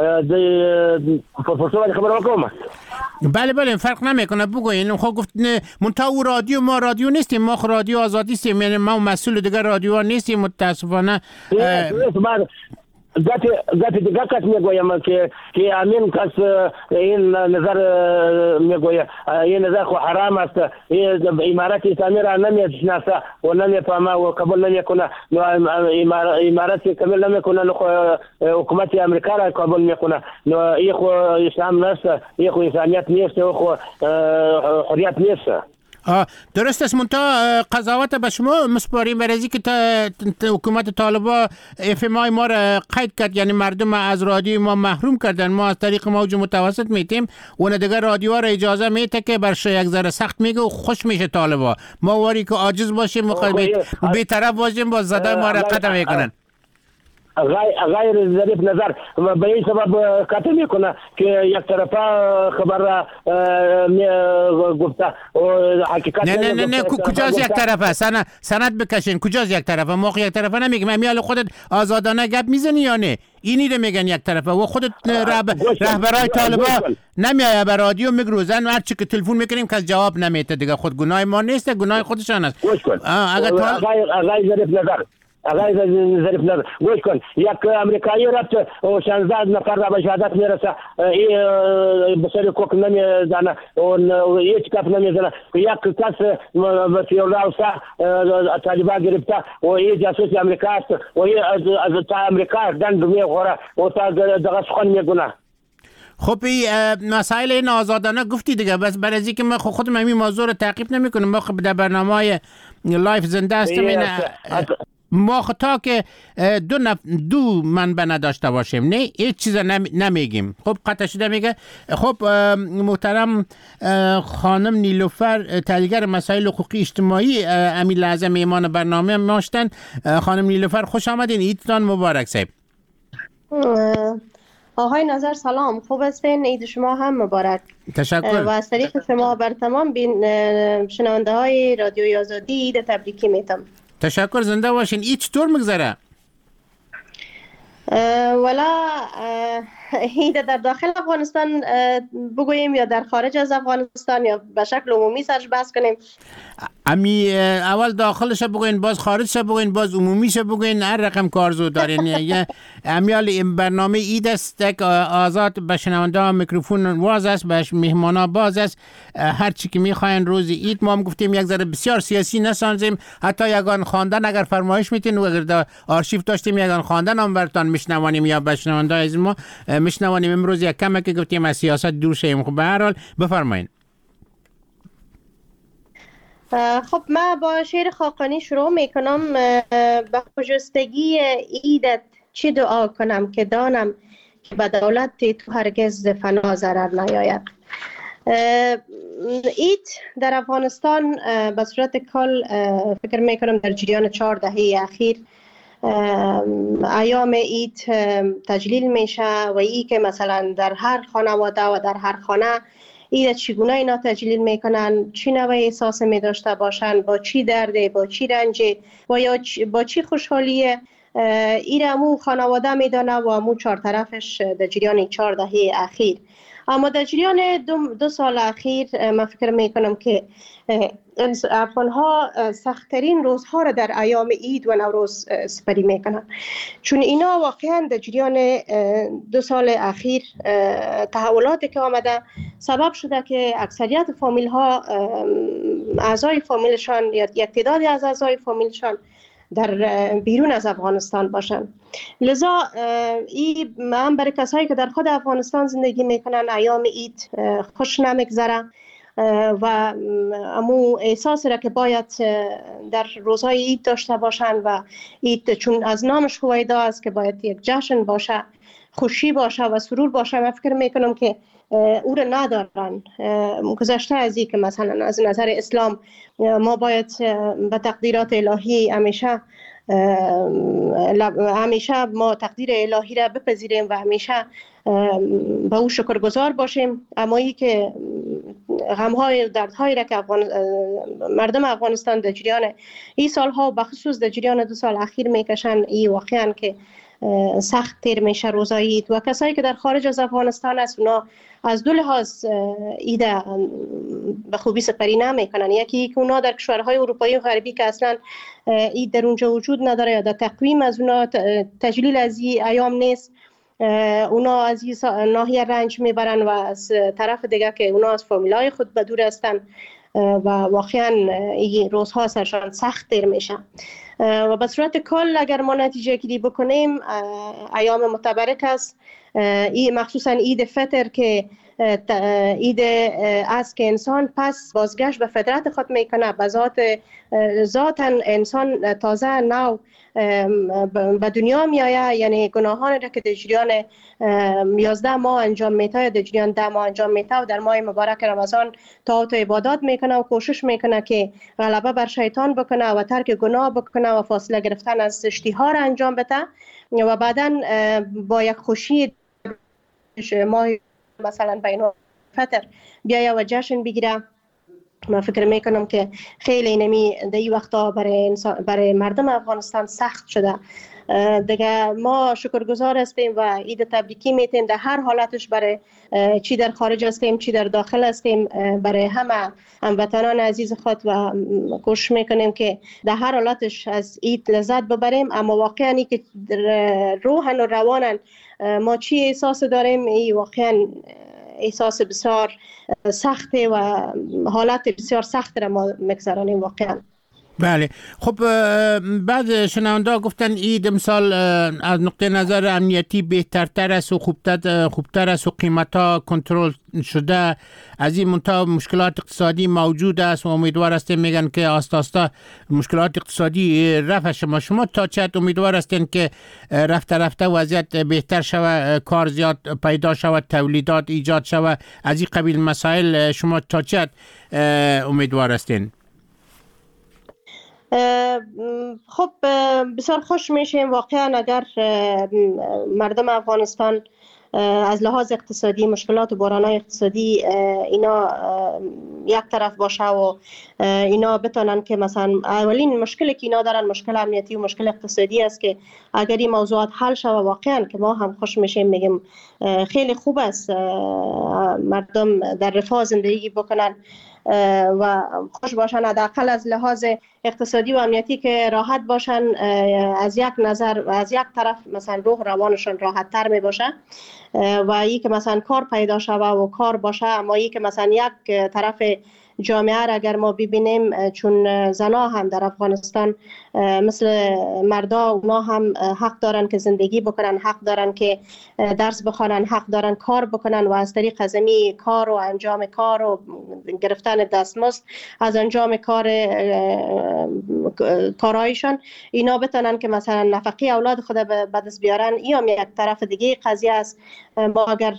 پرسو خبر وکم بله بله فرق نمیکنه بگوین خب گفت منتها او رادیو ما رادیو نیستیم ما رادیو آزادی هستیم یعنی ما مسئول دیگر رادیو نیستیم متاسفانه گاتی گاتی دیگر کس میگویم که که امین کس این نظر میگوید این نظر خو حرام است این امارات اسلامی را نمیشناسه و نمیفهمه و قبول نمیکنه امارات قبول نمیکنه نو حکومت امریکا را قبول میکنه نو این خو اسلام نیست این خو انسانیت نیست و خو حریت نیست درست است منتها قضاوت به شما مسپاریم برای که حکومت طالبان اف ام آی ما را قید کرد یعنی مردم از رادیو ما محروم کردن ما از طریق موج متوسط میتیم و دیگر رادیو را اجازه میده که برش یک ذره سخت میگه و خوش میشه طالبان ما واری که عاجز باشیم و بی‌طرف باشیم با زده ما را قطع میکنن غیر ظریف نظر به این سبب کاته میکنه که یک طرفه خبر را گفته حقیقت نه نه نه نه کجاست یک طرفه سند سند بکشین کجاست یک طرفه ما یک طرفه نمیگم امیال خودت آزادانه گپ میزنی یا نه اینی رو میگن یک طرفه و خودت رهبرای طالبان نمیایه به رادیو میگروزن هر چی که تلفن میکنیم کس جواب نمیده دیگه خود گناه ما نیست گناه خودشان است اگر غیر ظریف نظر آقای ظریف نظر گوش کن یک امریکایی رفت و شانزده نفر را به شهادت میرسه به سر کوک نمیزنه و هیچ کف نمیزنه یک کس وسیع الله سا طالبان گرفته و این جاسوس امریکا است و این از تا امریکا دند میخوره و تا دغه سخن میگونه. خب این مسائل این آزادانه گفتی دیگه بس برای از اینکه ما خودم همین موضوع رو تعقیب نمیکنم ما خب در برنامه لایف زنده هستم این ما خطا که دو نف... دو منبع نداشته باشیم نه هیچ چیز نم... نمیگیم. خب قطع شده میگه خب محترم خانم نیلوفر تحلیلگر مسائل حقوقی اجتماعی امیر لحظه میمان برنامه ماشتن. خانم نیلوفر خوش آمدین عیدتان مبارک صاحب. آقای نظر سلام خوب هستین عید شما هم مبارک. تشکر و از طریق شما بر تمام شنونده های رادیوی آزادی عید تبریکی میتم. تشکر زنده باشین. این چطور میگذره؟ ولا عید در داخل افغانستان بگوییم یا در خارج از افغانستان یا به شکل عمومی سرش بحث کنیم؟ امی اول داخلش بگوین باز خارجش بگوین باز عمومیش بگوین هر رقم کارزو دارین. یه امیال این برنامه عید است آزاد به شنونده ها میکروفون واز است به مهمانا باز است هر چی که میخواین روز عید. ما هم گفتیم یک ذره بسیار سیاسی نسازیم حتی یگان خواندن اگر فرمایش میتین و اگر آرشیو داشتیم یگان خواندن هم براتون میشنوانیم یا به شنونده از ما میشنوانیم. امروز یک کمه که گفتیم از سیاست دور شیم. خب به هر حال بفرمایید. خب من با شعر خاقانی شروع میکنم. به خجستگی عیدت چی دعا کنم که دانم که به دولت تو هرگز فنا ضرر نیاید. عید در افغانستان به صورت کل فکر میکنم در جریان چهار دهه اخیر ایام عید تجلیل میشه و ای که مثلا در هر خانواده و در هر خانه عید چگونه اینا تجلیل میکنن چی نوع احساس میداشته باشن با چی درده با چی رنجه و یا با چی خوشحالیه این امو خانواده میدانه و امو چهار طرفش در جریان چهار دهه اخیر. اما در جریان دو, دو سال اخیر من فکر میکنم که افغان ها سختترین روزها را در ایام عید و نوروز سپری میکنن چون اینا واقعا در جریان دو سال اخیر تحولاتی که آمده سبب شده که اکثریت فامیل ها اعضای فامیلشان یا یک تعدادی از اعضای فامیلشان در بیرون از افغانستان باشن. لذا این هم برای کسایی که در خود افغانستان زندگی میکنن ایام عید خوش نمیگذره و امو احساس را که باید در روزهای عید داشته باشن و عید چون از نامش هویدا است که باید یک جشن باشه خوشی باشه و سرور باشه من فکر میکنم که او را ندارن. گذشته از این که مثلا از نظر اسلام ما باید به تقدیرات الهی همیشه همیشه ما تقدیر الهی را بپذیریم و همیشه به او شکرگزار باشیم. اما ای که غم‌های و دردهایی را که افغان... مردم افغانستان در جریان این سالها و بخصوص در جریان دو سال اخیر میکشن این واقعا که سخت تیر میشه روزای عید و کسایی که در خارج از افغانستان است اونا از دو لحاظ عید به خوبی سپری نمیکنن. یکی که اونا در کشورهای اروپایی و غربی که اصلا عید در اونجا وجود نداره یا در تقویم از اونا تجلیل از این ایام نیست اونا از این ناحیه رنج میبرن و از طرف دیگه که اونا از فامیلای خود به دور هستن و واقعا این روزها سرشان سخت تیر میشه و به صورت کل اگر ما نتیجه گیری بکنیم ایام متبرک است این مخصوصا عید فطر که عید است که انسان پس بازگشت به فطرت خود میکنه، به ذات ذاتا انسان تازه نو به دنیا می آید. یعنی گناهان را که در جریان یازده ماه انجام میته، در جریان ده ماه انجام میته و در ماه مبارک رمضان طاعت و عبادات میکنه و کوشش میکنه که غلبه بر شیطان بکنه و ترک گناه بکنه و فاصله گرفتن از اشتها را انجام بده و بعدا با یک خوشی ماه مثلا بین فطر بیایه و جشن بگیره. من فکر میکنم که خیلی اینمی در این وقتا برای, برای مردم افغانستان سخت شده. دیگه ما شکرگزار هستیم و عید تبریکی میتیم در هر حالتش، برای چی در خارج هستیم چی در داخل هستیم، برای همه هموطنان عزیز خود و کوشش میکنیم که در هر حالتش از عید لذت ببریم. اما واقعا که روحن و روانن ما چی احساس داریم، این واقعا احساس بسیار سخته و حالت بسیار سخت را ما مگذرانیم واقعا. بله. خب بعد شنونده گفتن عید امسال از نقطه نظر امنیتی بهترتر است و خوبتر خوبتر است و قیمتا کنترل شده، از این منتها مشکلات اقتصادی موجود است و امیدوار هستیم میگن که آستا آستا مشکلات اقتصادی رفع شما شما تا چه امیدوار هستین که رفته رفته وضعیت بهتر شود، کار زیاد پیدا شود، تولیدات ایجاد شود، از این قبیل مسائل شما تا چه امیدوار هستین؟ خب بسیار خوش میشیم واقعا اگر مردم افغانستان از لحاظ اقتصادی مشکلات و بحران‌های اقتصادی اینا یک طرف باشه و اینا بتونن که مثلا اولین مشکلی که اینا دارن مشکل امنیتی و مشکل اقتصادی است که اگر این موضوعات حل شود واقعا که ما هم خوش میشیم، میگیم خیلی خوب است مردم در رفاه زندگی بکنن و خوش باشن، حداقل از لحاظ اقتصادی و امنیتی که راحت باشن. از یک نظر از یک طرف مثلا روح روانشون راحت تر می باشه و ای که مثلا کار پیدا شوه و کار باشه. اما ای که مثلا یک طرف جامعه را اگر ما ببینیم، چون زنا هم در افغانستان مثل مردا اونا هم حق دارن که زندگی بکنن، حق دارن که درس بخوانن، حق دارن کار بکنن و از طریق زمینی کار و انجام کار و گرفتن دستمزد از انجام کار کارهایشان اینا بتونن که مثلا نفقه اولاد خود به دست بیارن. این هم یک طرف دیگه قضیه است. با اگر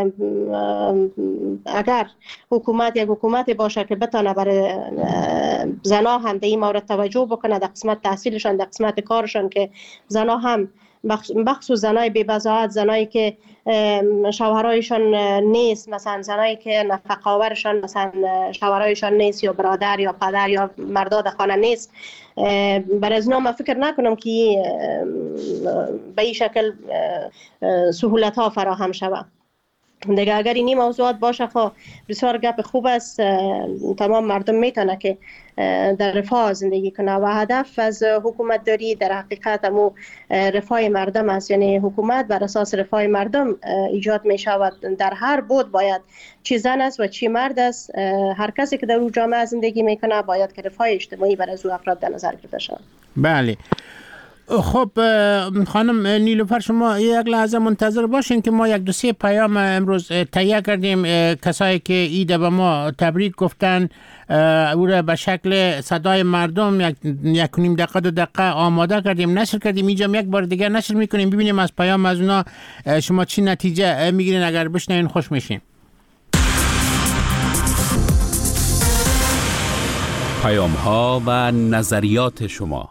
اگر حکومت یک حکومت باشه که بتونه برای زنا هم به این مورد توجه بکنه، در قسمت تحصیلشان، در قسمت کارشان، که زنا هم بخصوص زنای بی بضاعت، زنایی که شوهرایشان نیست، مثلا زنایی که نفقه آورشان مثلا شوهرایشان نیست یا برادر یا پدر یا مرداد خانه نیست، برای از ما فکر نکنم که به این شکل سهولت ها فراهم شود. دیگه اگر اینی موضوعات باشه خب بسیار گپ خوب است، تمام مردم میتونه که در رفاه زندگی کنه و هدف از حکومت داری در حقیقت همو رفاه مردم است. یعنی حکومت بر اساس رفاه مردم ایجاد می شود. در هر بود باید چی زن است و چی مرد است، هر کسی که در اون جامعه زندگی میکنه باید که رفاه اجتماعی بر از او افراد در نظر گرفته شود. بله. خب خانم نیلوفر، شما یک لحظه منتظر باشین که ما یک دو سه پیام امروز تهیه کردیم. کسایی که عید به ما تبریک گفتن او را به شکل صدای مردم یک یک نیم دقیقه دو دقیقه آماده کردیم، نشر کردیم. اینجا یک بار دیگه نشر میکنیم، ببینیم از پیام از اونا شما چی نتیجه میگیرین. اگر بشنوین خوش میشیم. پیام ها و نظریات شما.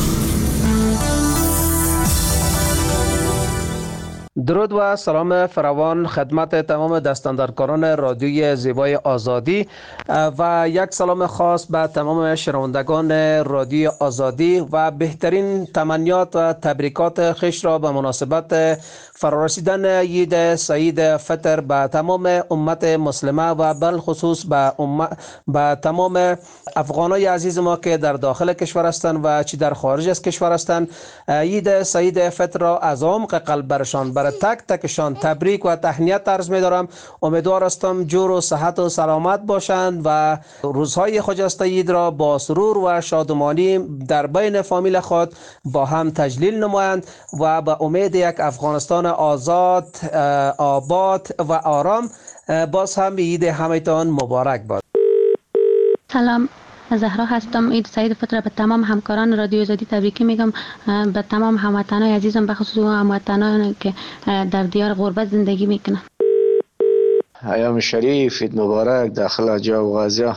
درود و سلام فراوان خدمت تمام دستاندرکاران رادیوی زیبای آزادی و یک سلام خاص به تمام شنوندگان رادیو آزادی و بهترین تمنیات و تبریکات خوش را به مناسبت فرارسیدن عید سعید فطر به تمام امت مسلمه و بالخصوص به به تمام افغانای عزیز ما که در داخل کشور هستند و چی در خارج از کشور هستند. عید سعید فطر را از عمق قلب برشان برای تک تکشان تبریک و تهنیت عرض می دارم. امیدوار هستم جور و صحت و سلامت باشند و روزهای خجسته عید را با سرور و شادمانی در بین فامیل خود با هم تجلیل نمایند و به امید یک افغانستان آزاد، آباد و آرام باز هم عید همتان مبارک باد. سلام، زهرا هستم. عید سعید فطر به تمام همکاران رادیو آزادی تبریک میگم، به تمام هموطنان عزیزم، به خصوص هموطنان که در دیار غربت زندگی میکنن. ایام شریف، عید مبارک داخل جا و غازیه.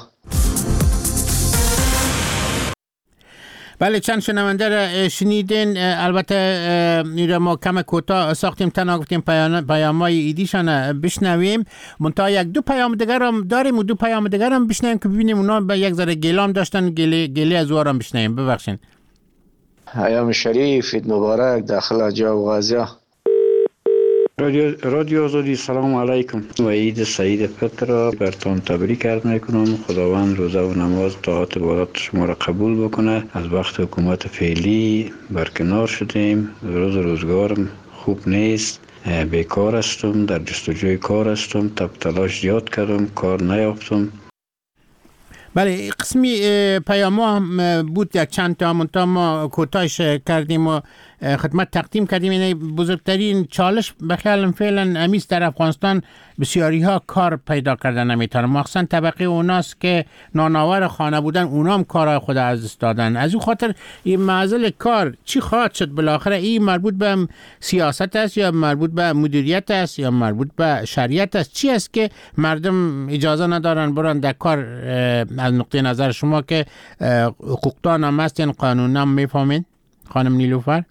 بله، چند شنونده را شنیدین. البته این را ما کم کوتاه ساختیم، تنها گفتیم پیام‌های ایدیشان بشنویم. منتها یک دو پیام دیگر هم داریم و دو پیام دیگر هم بشنویم که ببینیم اونا به یک ذره گلام داشتن، گله گله از وارم بشنویم. ببخشید. ایام شریف، عید مبارک داخل جا و غازیه. رادیو رادیو آزادی، سلام علیکم و عید سعید فطر برتان تبریک عرض میکنم. خداوند روزه و نماز طاعت عبادت شما را قبول بکنه. از وقت حکومت فعلی برکنار شدیم، روز روزگارم خوب نیست، بیکار هستم، در جستجوی کار هستم، تب تلاش زیاد کردم، کار نیافتم. بله، قسمی پیام هم بود یک چند تا، منتها ما کوتاهش کردیم و خدمت تقدیم کردیم. اینه بزرگترین چالش بخیالم فعلا امیست در افغانستان بسیاری ها کار پیدا کردن نمیتونن، مخصوصا طبقه اوناست که نانآور خانه بودن، اونا هم کارهای خود از دست دادن. از اون خاطر این معضل کار چی خواهد شد بالاخره؟ این مربوط به سیاست است یا مربوط به مدیریت است یا مربوط به شریعت است؟ چی است که مردم اجازه ندارن برن در کار؟ از نقطه نظر شما که حقوقدان هم هستین، قانون هم میفهمین خانم نیلوفر؟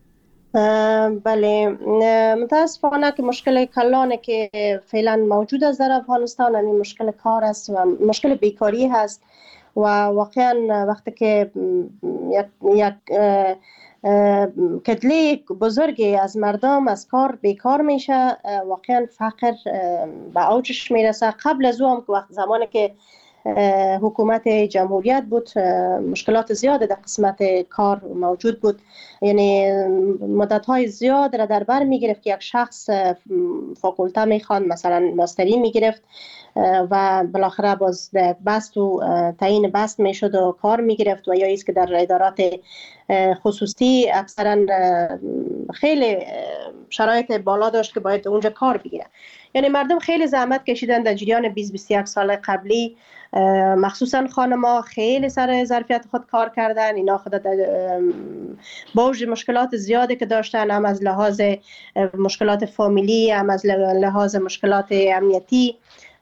بله، متاسفانه که مشکل کلانه که فعلا موجود است در افغانستان، یعنی مشکل کار است و مشکل بیکاری هست و واقعا وقتی که یک, یک کتله بزرگی از مردم از کار بیکار میشه، واقعا فقر به اوجش میرسه. قبل از او هم که وقت زمانی که حکومت جمهوریت بود مشکلات زیاد در قسمت کار موجود بود، یعنی مدت‌های زیاد را در بر می‌گرفت که یک شخص فاکولته می‌خواند، مثلا ماستری می‌گرفت و بالاخره باز بست و تعیین بست میشد و کار می‌گرفت، و یا ایست که در ادارات خصوصی اکثرا خیلی شرایط بالا داشت که باید اونجا کار بگیره. یعنی مردم خیلی زحمت کشیدن در جریان بیست بیست و یک سال قبلی، مخصوصا خانم‌ها خیلی سر ظرفیت خود کار کردن. اینا خود با وجود مشکلات زیادی که داشتن، هم از لحاظ مشکلات فامیلی، هم از لحاظ مشکلات امنیتی،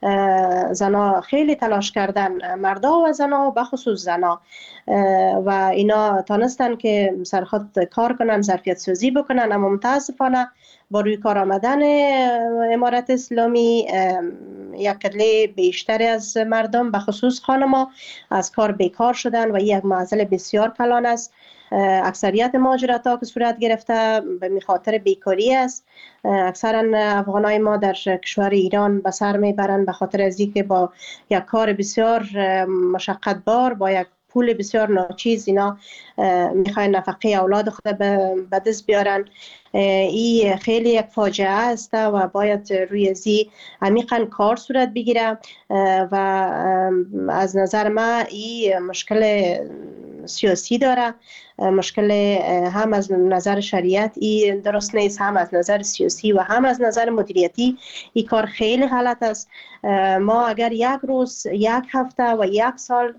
زنا خیلی تلاش کردن، مردا و زنا، بخصوص زنا، و اینا تانستن که سر خود کار کنن، ظرفیت سازی بکنن. اما متاسفانه با روی کار آمدن امارت اسلامی یک کتله بیشتری از مردم بخصوص خانم‌ها از کار بیکار شدن و یک معضل بسیار کلان است. اکثریت مهاجرت‌ها که صورت گرفته به خاطر بیکاری است. اکثرا افغانای ما در کشور ایران به سر میبرند به خاطر از اینکه با یک کار بسیار مشقت بار، با یک پول بسیار ناچیز اینا میخواین نفقه اولاد خود به دست بیارن. این خیلی یک فاجعه است و باید روی زی عمیقاً کار صورت بگیره و از نظر من این مشکل سیاسی داره، مشکل هم از نظر شریعت این درست نیست، هم از نظر سیاسی و هم از نظر مدیریتی این کار خیلی غلط است. ما اگر یک روز، یک هفته و یک سال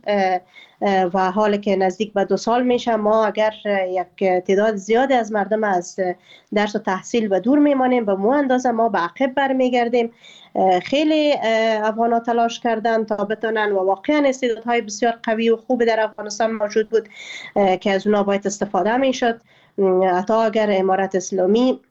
و حال که نزدیک به دو سال میشه، ما اگر یک تعداد زیادی از مردم از درس و تحصیل به دور میمانیم، به مو اندازه ما به عقب برمیگردیم. خیلی افغانا تلاش کردن تا بتونن و واقعا استعدادهای بسیار قوی و خوب در افغانستان موجود بود که از اونا باید استفاده میشد. حتی اگر امارت اسلامی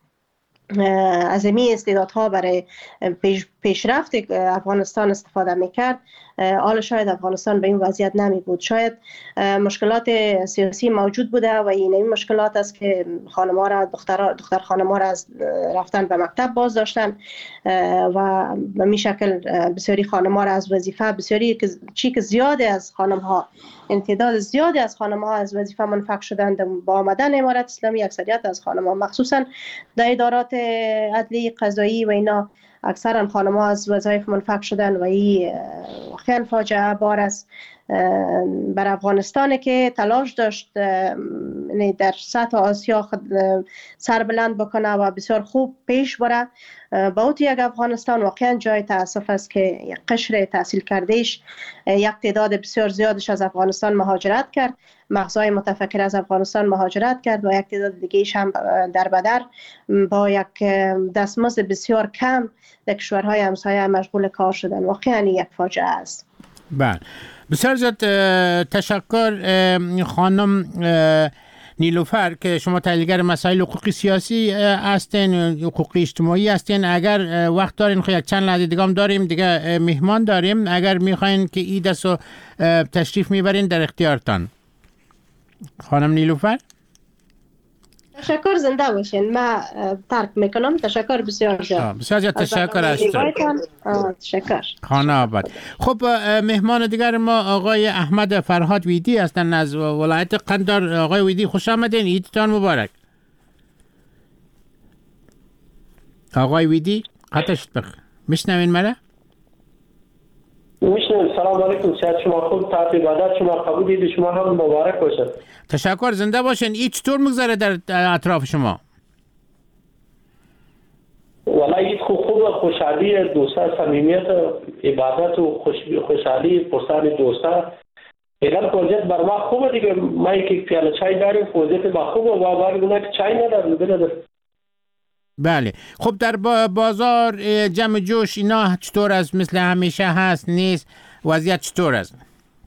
از این استعدادها برای پیش پیشرفت افغانستان استفاده میکرد، حالا شاید افغانستان به این وضعیت نمی بود. شاید مشکلات سیاسی موجود بوده و این این مشکلات است که خانم‌ها را دختر دختر خانم‌ها را از رفتن به مکتب باز داشتن و به این شکل بسیاری خانم‌ها را از وظیفه، بسیاری چی که زیادی از خانم‌ها، تعداد زیادی از خانم‌ها از وظیفه منفک شدند. با آمدن امارت اسلامی اکثریت از خانم‌ها مخصوصا در ادارات عدلی، قضایی و اینا اکثرا خانم‌ها از وظایف منفک شدن و این واقعا فاجعه بار است. بر افغانستان که تلاش داشت در سطح آسیا خود سر بلند بکنه و بسیار خوب پیش بره. با اوت یک افغانستان واقعا جای تاسف است که یک قشر تحصیل کردهش یک تعداد بسیار زیادش از افغانستان مهاجرت کرد، مغزای متفکر از افغانستان مهاجرت کرد و یک تعداد دیگهش هم در بدر با یک دستمزد بسیار کم در کشورهای همسایه مشغول کار شدن. واقعا یک فاجعه است. بله، بسیار زیاد تشکر خانم نیلوفر که شما تحلیلگر مسائل حقوقی سیاسی هستین، حقوقی اجتماعی هستین. اگر وقت دارین خو یک چند لحظه دیگه هم داریم، دیگه مهمان داریم، اگر میخواین که این دستو تشریف میبرین در اختیارتان. خانم نیلوفر تشکر، زنده باشین. ما ترک میکنم. تشکر بسیار زیاد. بسیار زیاد تشکر از تشکر. خانه آباد. خب مهمان دیگر ما آقای احمد فرهاد ویدی هستند از ولایت قندار. آقای ویدی خوش آمدین، عیدتان مبارک. آقای ویدی قطعش بخ میشنوین مرا؟ میشنویم. سلام علیکم، صحت شما خوب، تعطیل عبادت شما قبول، عید شما هم مبارک باشه. تشکر، زنده باشین. این چطور میگذره در اطراف شما؟ والله عید خوب خوب، خوشحالی، دوستا، صمیمیت، عبادت و خوش خوشحالی، پرسان دوستا. اینا وضعیت بر ما خوبه دیگه. ما یک پیاله چای داریم، وضعیت ما خوبه و بار گونه که چای نداریم بده. بله. خب در بازار جمع جوش اینا چطور است؟ مثل همیشه هست نیست؟ وضعیت چطور است؟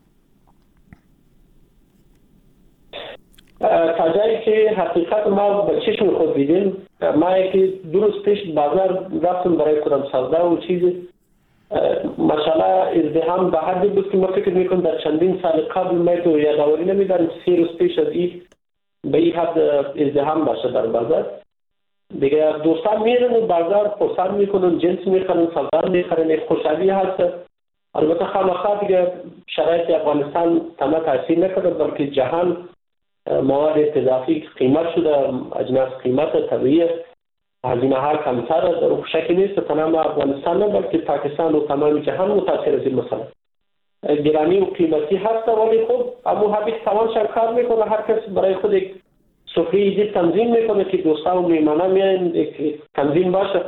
تا جایی که حقیقت ما به چشم خود دیدیم، ما یکی دو روز پیش بازار رفتم برای کدام سودا و چیزی، ماشاءالله ازدحام به حدی بود که ما فکر میکنم در چندین سال قبل ما تو یادآوری نمیداریم سه روز پیش از این به این حد ازدحام باشه در بازار. دیگه دوستان میرن و بازار پرسان میکنن، جنس میخرن، سودا میخرن، خوشحالی هست. البته خامخا دیگه شرایط افغانستان تمام تاثیر نکرده، بلکه جهان مواد اضافی قیمت شده، اجناس قیمت طبیعی، هزینه ها کمتر است. شکی نیست تنها افغانستان نه بلکه پاکستان و تمام جهان متاثر از این مسئله. گرانی و قیمتی هست، ولی خب اما حبیب تمام شب کار میکنه، هر کس برای خود یک سفره ایدی تنظیم میکنه که دوستان و میمانان میان تنظیم باشه.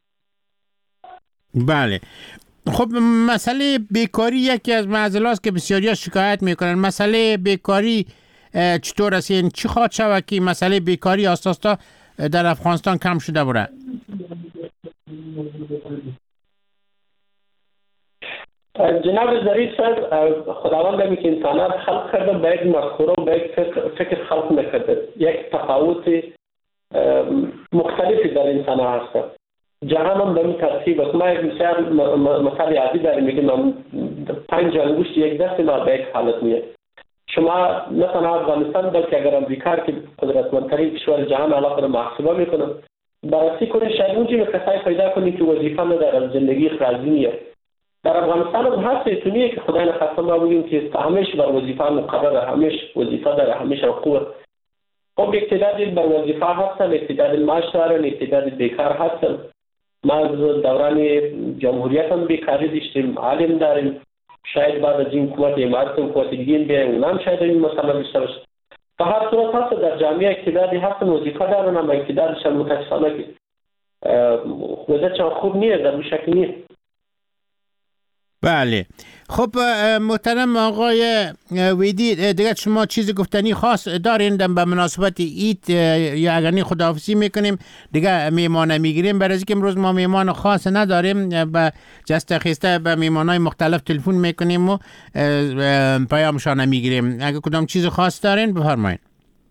بله. خب مسئله بیکاری یکی از معضلات است که بسیاری شکایت میکنن. مسئله بیکاری چطور است؟ یعنی چی خواهد شود که مسئله بیکاری آستاستا در افغانستان کم شده بره؟ جناب ظریف صاحب، خداوند همی که انسانات خلق کرده به یک مفکوره و به یک فکر, فکر خلق نکرده. یک تفاوت مختلفی در انسان هست. جهان هم به این ترتیب است. ما یک مثال مثال عادی داریم، میگیم پنج انگشت یک دست ما به یک حالت میاد. شما نه تنها افغانستان بلکه اگر امریکا که قدرتمندترین کشور جهان علاقه را محاسبه میکنه، بررسی کنید، شاید اونجوری کسایی پیدا کنید که وظیفه نداره، از زندگی راضی نیست. در افغانستان هم هست ایتونیه که خدای نخواسته ما بگیم که همیشه بر وظیفه مقرره، همیشه وظیفه داره، همیشه حقوق. خب یک تعدادی بر وظیفه هستن، یک تعداد معاش دارن، یک تعداد بیکار هستن. ما از دوران جمهوریت هم بیکاری داشتیم، عالم داریم. شاید بعد از این حکومت امارت و حکومت دیگه بیایم اونم شاید این مسئله داشته باشه. به هر صورت هست در جامعه اقتداری هستن، وظیفه دارن، اما اقتدارش هم متاسفانه که وضعیتشان خوب نیست، در شکل نیست. بله. خب محترم آقای ویدی، دیگه شما چیزی گفتنی خاص دارین به مناسبت عید یا اگر خداحافظی میکنیم دیگه میمان میگیریم؟ برای اینکه امروز ما میمان خاص نداریم، به جست خسته به میمانای مختلف تلفن میکنیم و پیامشان میگیریم. اگر کدام چیز خاص دارین بفرمایید.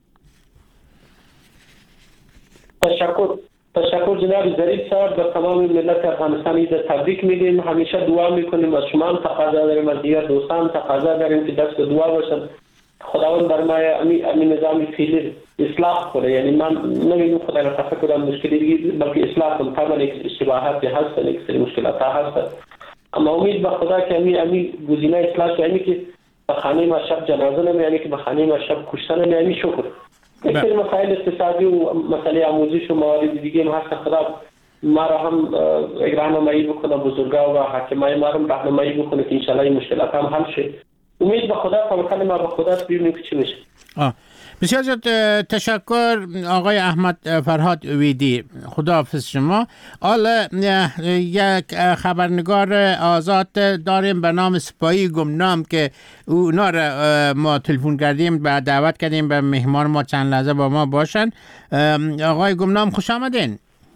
تشکر. تشکر جناب ظریف صاحب، به تمام ملت افغانستان عید تبریک میگیم. همیشه دعا میکنیم، از شما هم تقاضا داریم، از دیگر دوستان تقاضا داریم که دست به دعا باشن. خداوند بر ما همین نظام فعلی اصلاح کنه. یعنی من نمیگم خدای نخواسته کدام مشکلی دیگه، بلکه اصلاح کنه. طبعا یک اشتباهاتی هستن، یک سری مشکلات ها هستن، اما امید به خدا که همین همین گزینه اصلاح شه. یعنی که به خانه ما شب جنازه نمی، یعنی که به خانه ما شب کشتن نمی. یعنی شکر یک سری مسائل اقتصادی و مسئله آموزش و موارد دیگه هم هست. خدا ما را هم راهنمایی بکنه، بزرگا و حاکمای ما را راهنمایی بکنه که انشالله این مشکلات هم حل شه. امید به خدا توکل ما به خدا ببینیم که چی میشه. آه. بسیار زیاد تشکر آقای احمد فرهاد ویدی. خداحافظ شما. حالا یک خبرنگار آزاد داریم به نام سپاهی گمنام که اونا را ما تلفن کردیم و دعوت کردیم به مهمان ما چند لحظه با ما باشن. آقای گمنام خوش آمدین.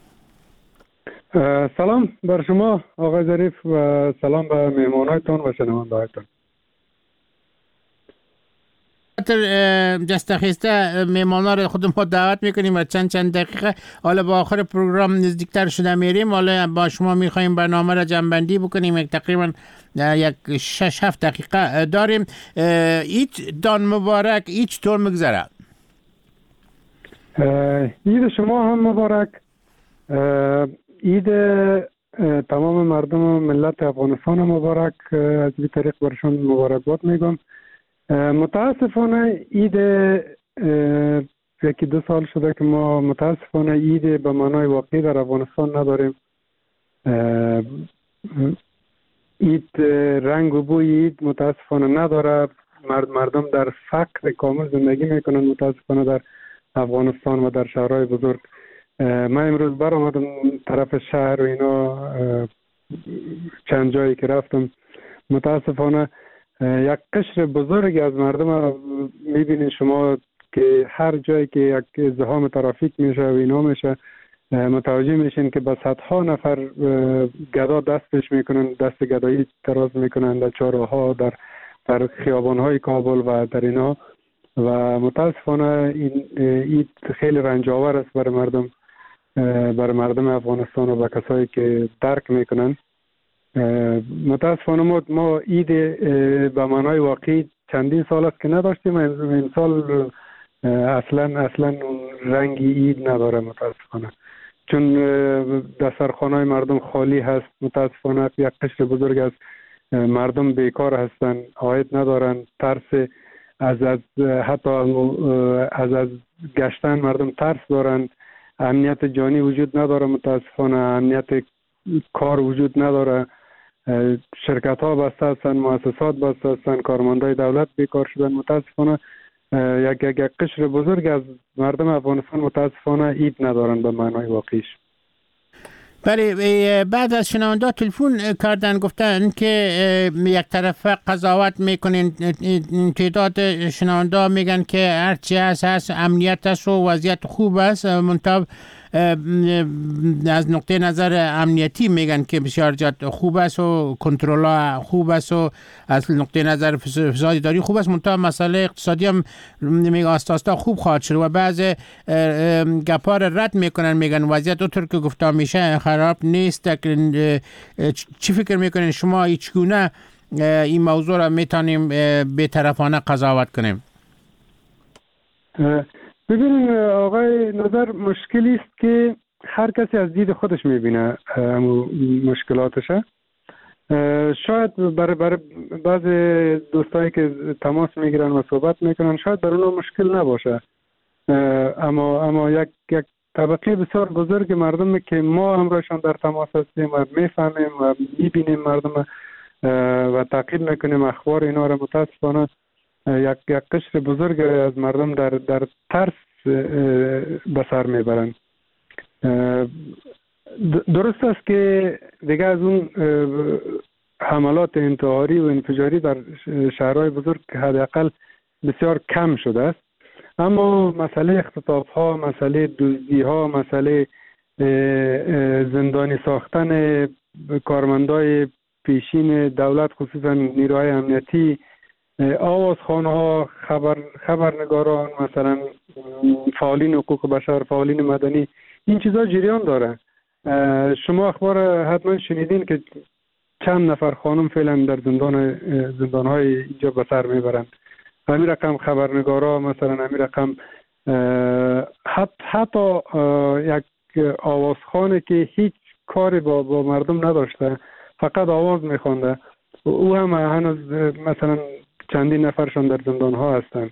سلام بر شما آقای ظریف و سلام به مهمانایتان و شنوندهایتان. جست خیسته میمانا رو خود ما دعوت میکنیم و چند چند دقیقه حالا با آخر پروگرام نزدیکتر شده میریم. حالا با شما میخواییم برنامه را جمع‌بندی بکنیم. یک تقریبا یک شش هفت دقیقه داریم. عید دان مبارک. عید چطور میگذره؟ عید شما هم مبارک. عید تمام مردم ملت افغانستان مبارک. از این طریق برشان مبارکباد میگم. متاسفانه عید یکی دو سال شده که ما متاسفانه عید به معنای واقعی در افغانستان نداریم. عید رنگ و بوی عید متاسفانه نداره. مردم در فقر کامل زندگی میکنن متاسفانه در افغانستان و در شهرهای بزرگ. من امروز برآمدم طرف شهر و اینا چند جایی که رفتم متاسفانه یک قشر بزرگی از مردم میبینید شما که هر جایی که یک ازدحام ترافیک میشه و اینا میشه متوجه میشین که به صدها نفر گدا دستش میکنن، دست گدایی دراز میکنن در چهارراه در در خیابانهای کابل و در اینا و متاسفانه این عید خیلی رنج آور است برای مردم برای مردم افغانستان و به کسایی که درک میکنن. متاسفانه ما ما عید به معنای واقعی چندین سال است که نداشتیم. این سال اصلا اصلا رنگ عید نداره متاسفانه، چون دسترخوان‌های مردم خالی هست. متاسفانه یک قشر بزرگ از مردم بیکار هستن، عاید ندارن، ترس از از حتی از از گشتن مردم ترس دارن، امنیت جانی وجود نداره متاسفانه، امنیت کار وجود نداره، شرکت ها بسته هستند، مؤسسات بسته هستند، کارمندای دولت بیکار شدن. متاسفانه یک یک قشر بزرگ از مردم افغانستان متاسفانه عید ندارن به معنای واقعیش. بله، بعد از شنونده تلفن کردن گفتن که یک طرف قضاوت میکنین، تعداد شنونده میگن که هرچی هست هست امنیت است و وضعیت خوب است، منتها از نقطه نظر امنیتی میگن که بسیار جد خوب است و کنترل خوب است و از نقطه نظر فساد اداری خوب است، منتها مسئله اقتصادی هم میگن آستا آستا خوب خواهد شد و بعض گپا را رد میکنن، میگن وضعیت اونطور که گفته میشه خراب نیست. چی فکر میکنین شما؟ هیچگونه این موضوع را میتونیم بی‌طرفانه قضاوت کنیم؟ ببینید آقای نظر، مشکلی است که هر کسی از دید خودش میبینه مشکلاتشه. شاید برای برای بعض دوستایی که تماس میگیرن و صحبت میکنن شاید برای اونها مشکل نباشه، اما اما یک یک طبقه بسیار بزرگ مردم که ما همراهشان در تماس هستیم و میفهمیم و میبینیم مردم و تعقیب میکنیم اخبار اینا را، متاسفانه یک یک قشر بزرگ از مردم در در ترس به سر میبرند. درست است که دیگه از اون حملات انتحاری و انفجاری در شهرهای بزرگ حداقل بسیار کم شده است، اما مسئله اختطاف ها، مسئله دزدی ها، مسئله زندانی ساختن کارمندای پیشین دولت خصوصا نیروهای امنیتی، آوازخوانه ها، خبر خبرنگاران، مثلا فعالین حقوق بشر، فعالین مدنی، این چیزا جریان داره. شما اخبار حتما شنیدین که چند نفر خانم فعلا در زندان زندان های اینجا به سر میبرند. همین رقم خبرنگارا، مثلا همین رقم حتی حتی یک آوازخوانه که هیچ کاری با با مردم نداشته، فقط آواز میخوانده، او هم هنوز مثلا چندین نفرشان در زندان ها هستند.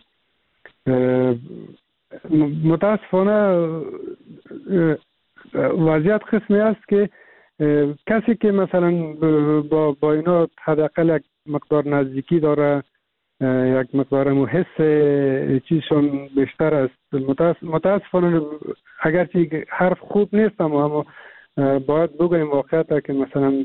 متاسفانه وضعیت قسمی است که کسی که مثلا با با اینا حداقل یک مقدار نزدیکی داره یک مقدار محس چیزشون بیشتر است. متاسفانه اگرچه حرف خوب نیست اما باید بگویم واقعیت که مثلا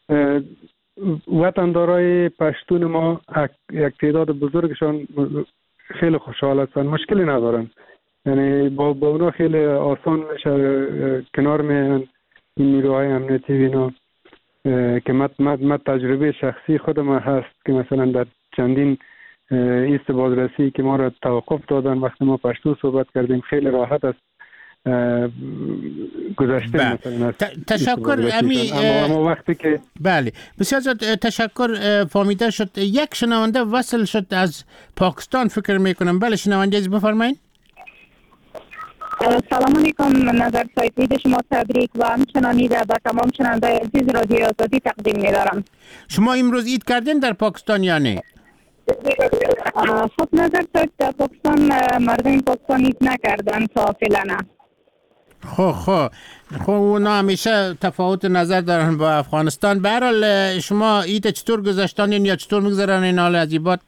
وطندارای پشتون ما یک تعداد بزرگشان خیلی خوشحال هستن، مشکلی ندارن، یعنی با, با اونا خیلی آسان میشه کنار میان این نیروهای امنیتی اینا که مت, مت, مت تجربه شخصی خودم هست که مثلا در چندین ایست بازرسی که ما را توقف دادن وقتی ما پشتو صحبت کردیم خیلی راحت است گذشته مثلا تشکر امی اما, اما وقتی که بله بسیار زیاد تشکر. فهمیده شد یک شنونده وصل شد از پاکستان فکر میکنم. بله شنونده از بفرمایید. سلام علیکم. نظر سایت شما تبریک و همچنان عید به تمام شنونده عزیز رادیو آزادی تقدیم می‌دارم. شما امروز عید کردین در پاکستان یا نه؟ خب نظر سایت در پاکستان مردم پاکستان عید نکردن تا فعلا. خب خب خب اونا همیشه تفاوت نظر دارن با افغانستان. به هر حال شما عید چطور گذشتانین یا چطور میگذرانین حال عجیبات؟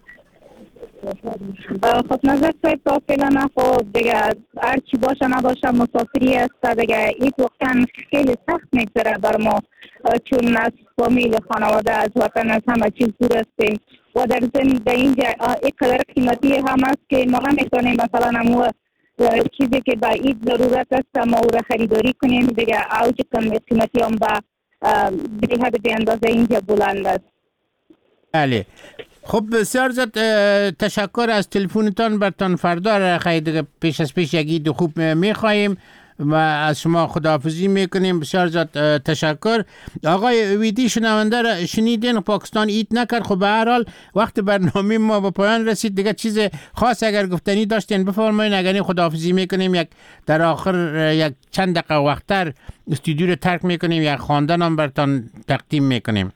خب نظر سایت تا فعلا خب دیگه هر چی باشه نباشه مسافری است دیگه. عید واقعا خیلی سخت میگذره بر ما چون از فامیل خانواده از وطن از همه چیز دور هستیم و در ضمن در اینجا اینقدر قیمتی هم است که ما نمیتونیم مثلا همون چیزی که با عید ضرورت است ما او را خریداری کنیم دیگه. اوج قیمتی هم با به حد به اندازه اینجا بلند است. بله خب بسیار زیاد تشکر از تلفنتان. برتان فردا را خیلی پیش از پیش یک عید خوب میخواییم و از شما خداحافظی میکنیم. بسیار زیاد تشکر. آقای ویدی شنونده را شنیدین پاکستان عید نکرد. خب به هر حال وقت برنامه ما به پایان رسید دیگه. چیز خاص اگر گفتنی داشتین بفرمایید، اگر خداحافظی میکنیم یک در آخر یک چند دقیقه وقتر استودیو رو ترک میکنیم یک خواندن هم برتان تقدیم میکنیم.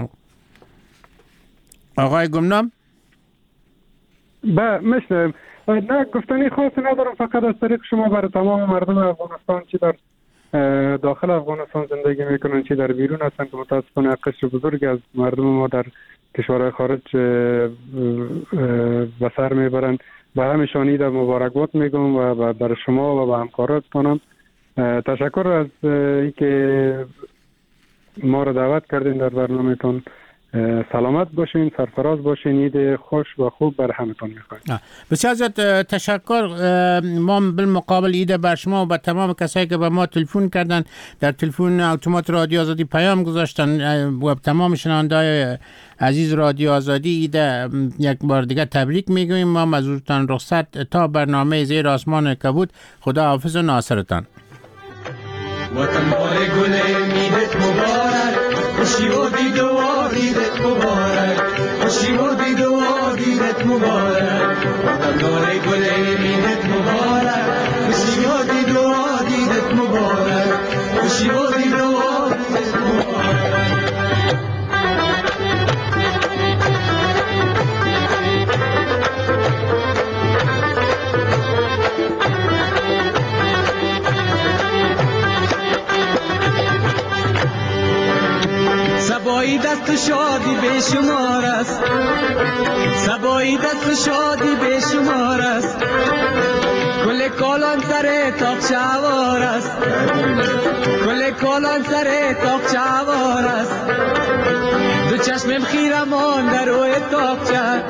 آقای گمنام با مثل نه گفتنی خاصی ندارم، فقط از طریق شما برای تمام مردم افغانستان چی در داخل افغانستان زندگی میکنن چی در بیرون هستن که متاسفانه قشر بزرگ از مردم ما در کشورهای خارج به سر میبرن به همیشان عید مبارکباد میگم و برای شما و به همکاراتونم تشکر از اینکه ما رو دعوت کردین در برنامهتون. سلامت باشین، سرفراز باشین، عید خوش و خوب بر همتون میخوایم. بسیار زیاد تشکر. ما بالمقابل عید بر شما و به تمام کسایی که به ما تلفن کردن در تلفن اتومات رادیو آزادی پیام گذاشتن و تمام شنونده‌های عزیز رادیو آزادی عید یک بار دیگه تبریک میگویم. ما مزورتان رخصت تا برنامه زیر آسمان کبود. خدا حافظ و ناصرتان. وطن بار گل عیدت مبارک، خوشی و دید و عیدت مبارک، خوشی و دید و عیدت مبارک. وطن بار گل عیدت مبارک، خوشی و دید و عیدت مبارک، خوشی و دید و عیدت مبارک. سبایی دست شادی به شمار است، سبایی دست شادی به شمار است. کل کالان سر تاق شوار است، کل کالان سر تاق شوار است. دو چشمم خیرمان در روی تاقچه،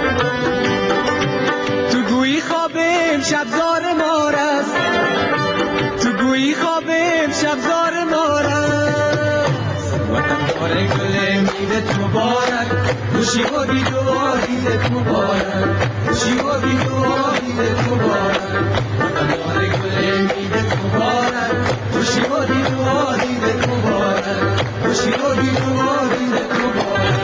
تو گویی خوابم شبزار مار است، تو گویی خوابم شبزار مار است. وطن بار گل عیدت مبارک، خوشی و دید و عیدت مبارک، خوشی و دید و عیدت مبارک. وطن بار گل عیدت مبارک، خوشی و دید و عیدت مبارک، خوشی و دید و عیدت مبارک.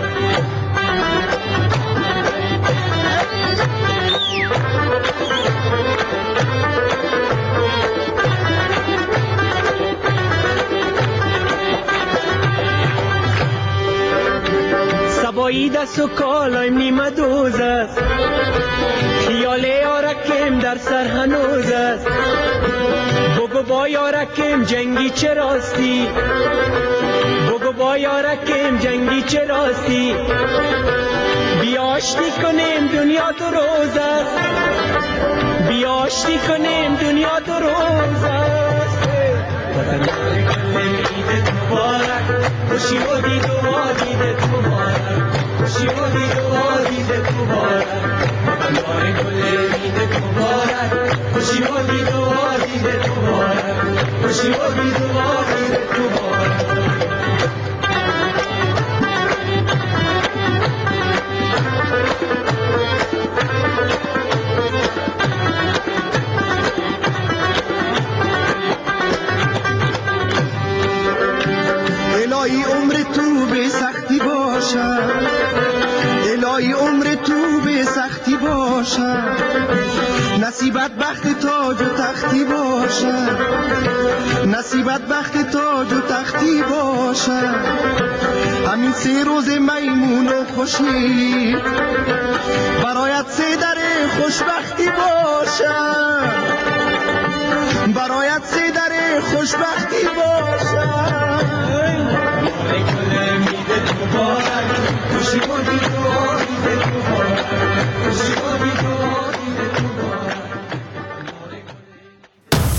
سبایی دست و کالایم نیمه دوز است، خیال یارکم در سر هنوز است. بگو با یارکم جنگی چه راستی، بگو با یارکم جنگی چه راستی، بیا آشتی کنیم دنیا دو روز است، بیا آشتی کنیم دنیا دو روز است. وطن یار گلم عیدت مبارک، خوشی و دید و عیدت مبارک، خوشی و دید و عیدت مبارک. وطن یار گلم عیدت مبارک، خوشی و دید و عیدت مبارک، خوشی و دید و عیدت مبارک. الهی عمر تو به سختی باشد، الهی عمر تو به سختی باشد، نصیبت بخت تاج و تختی باشد، نصیبت بخت تاج و تختی باشد. همین سه روز میمون و خوشی برایت سه در خوشبختی باشد.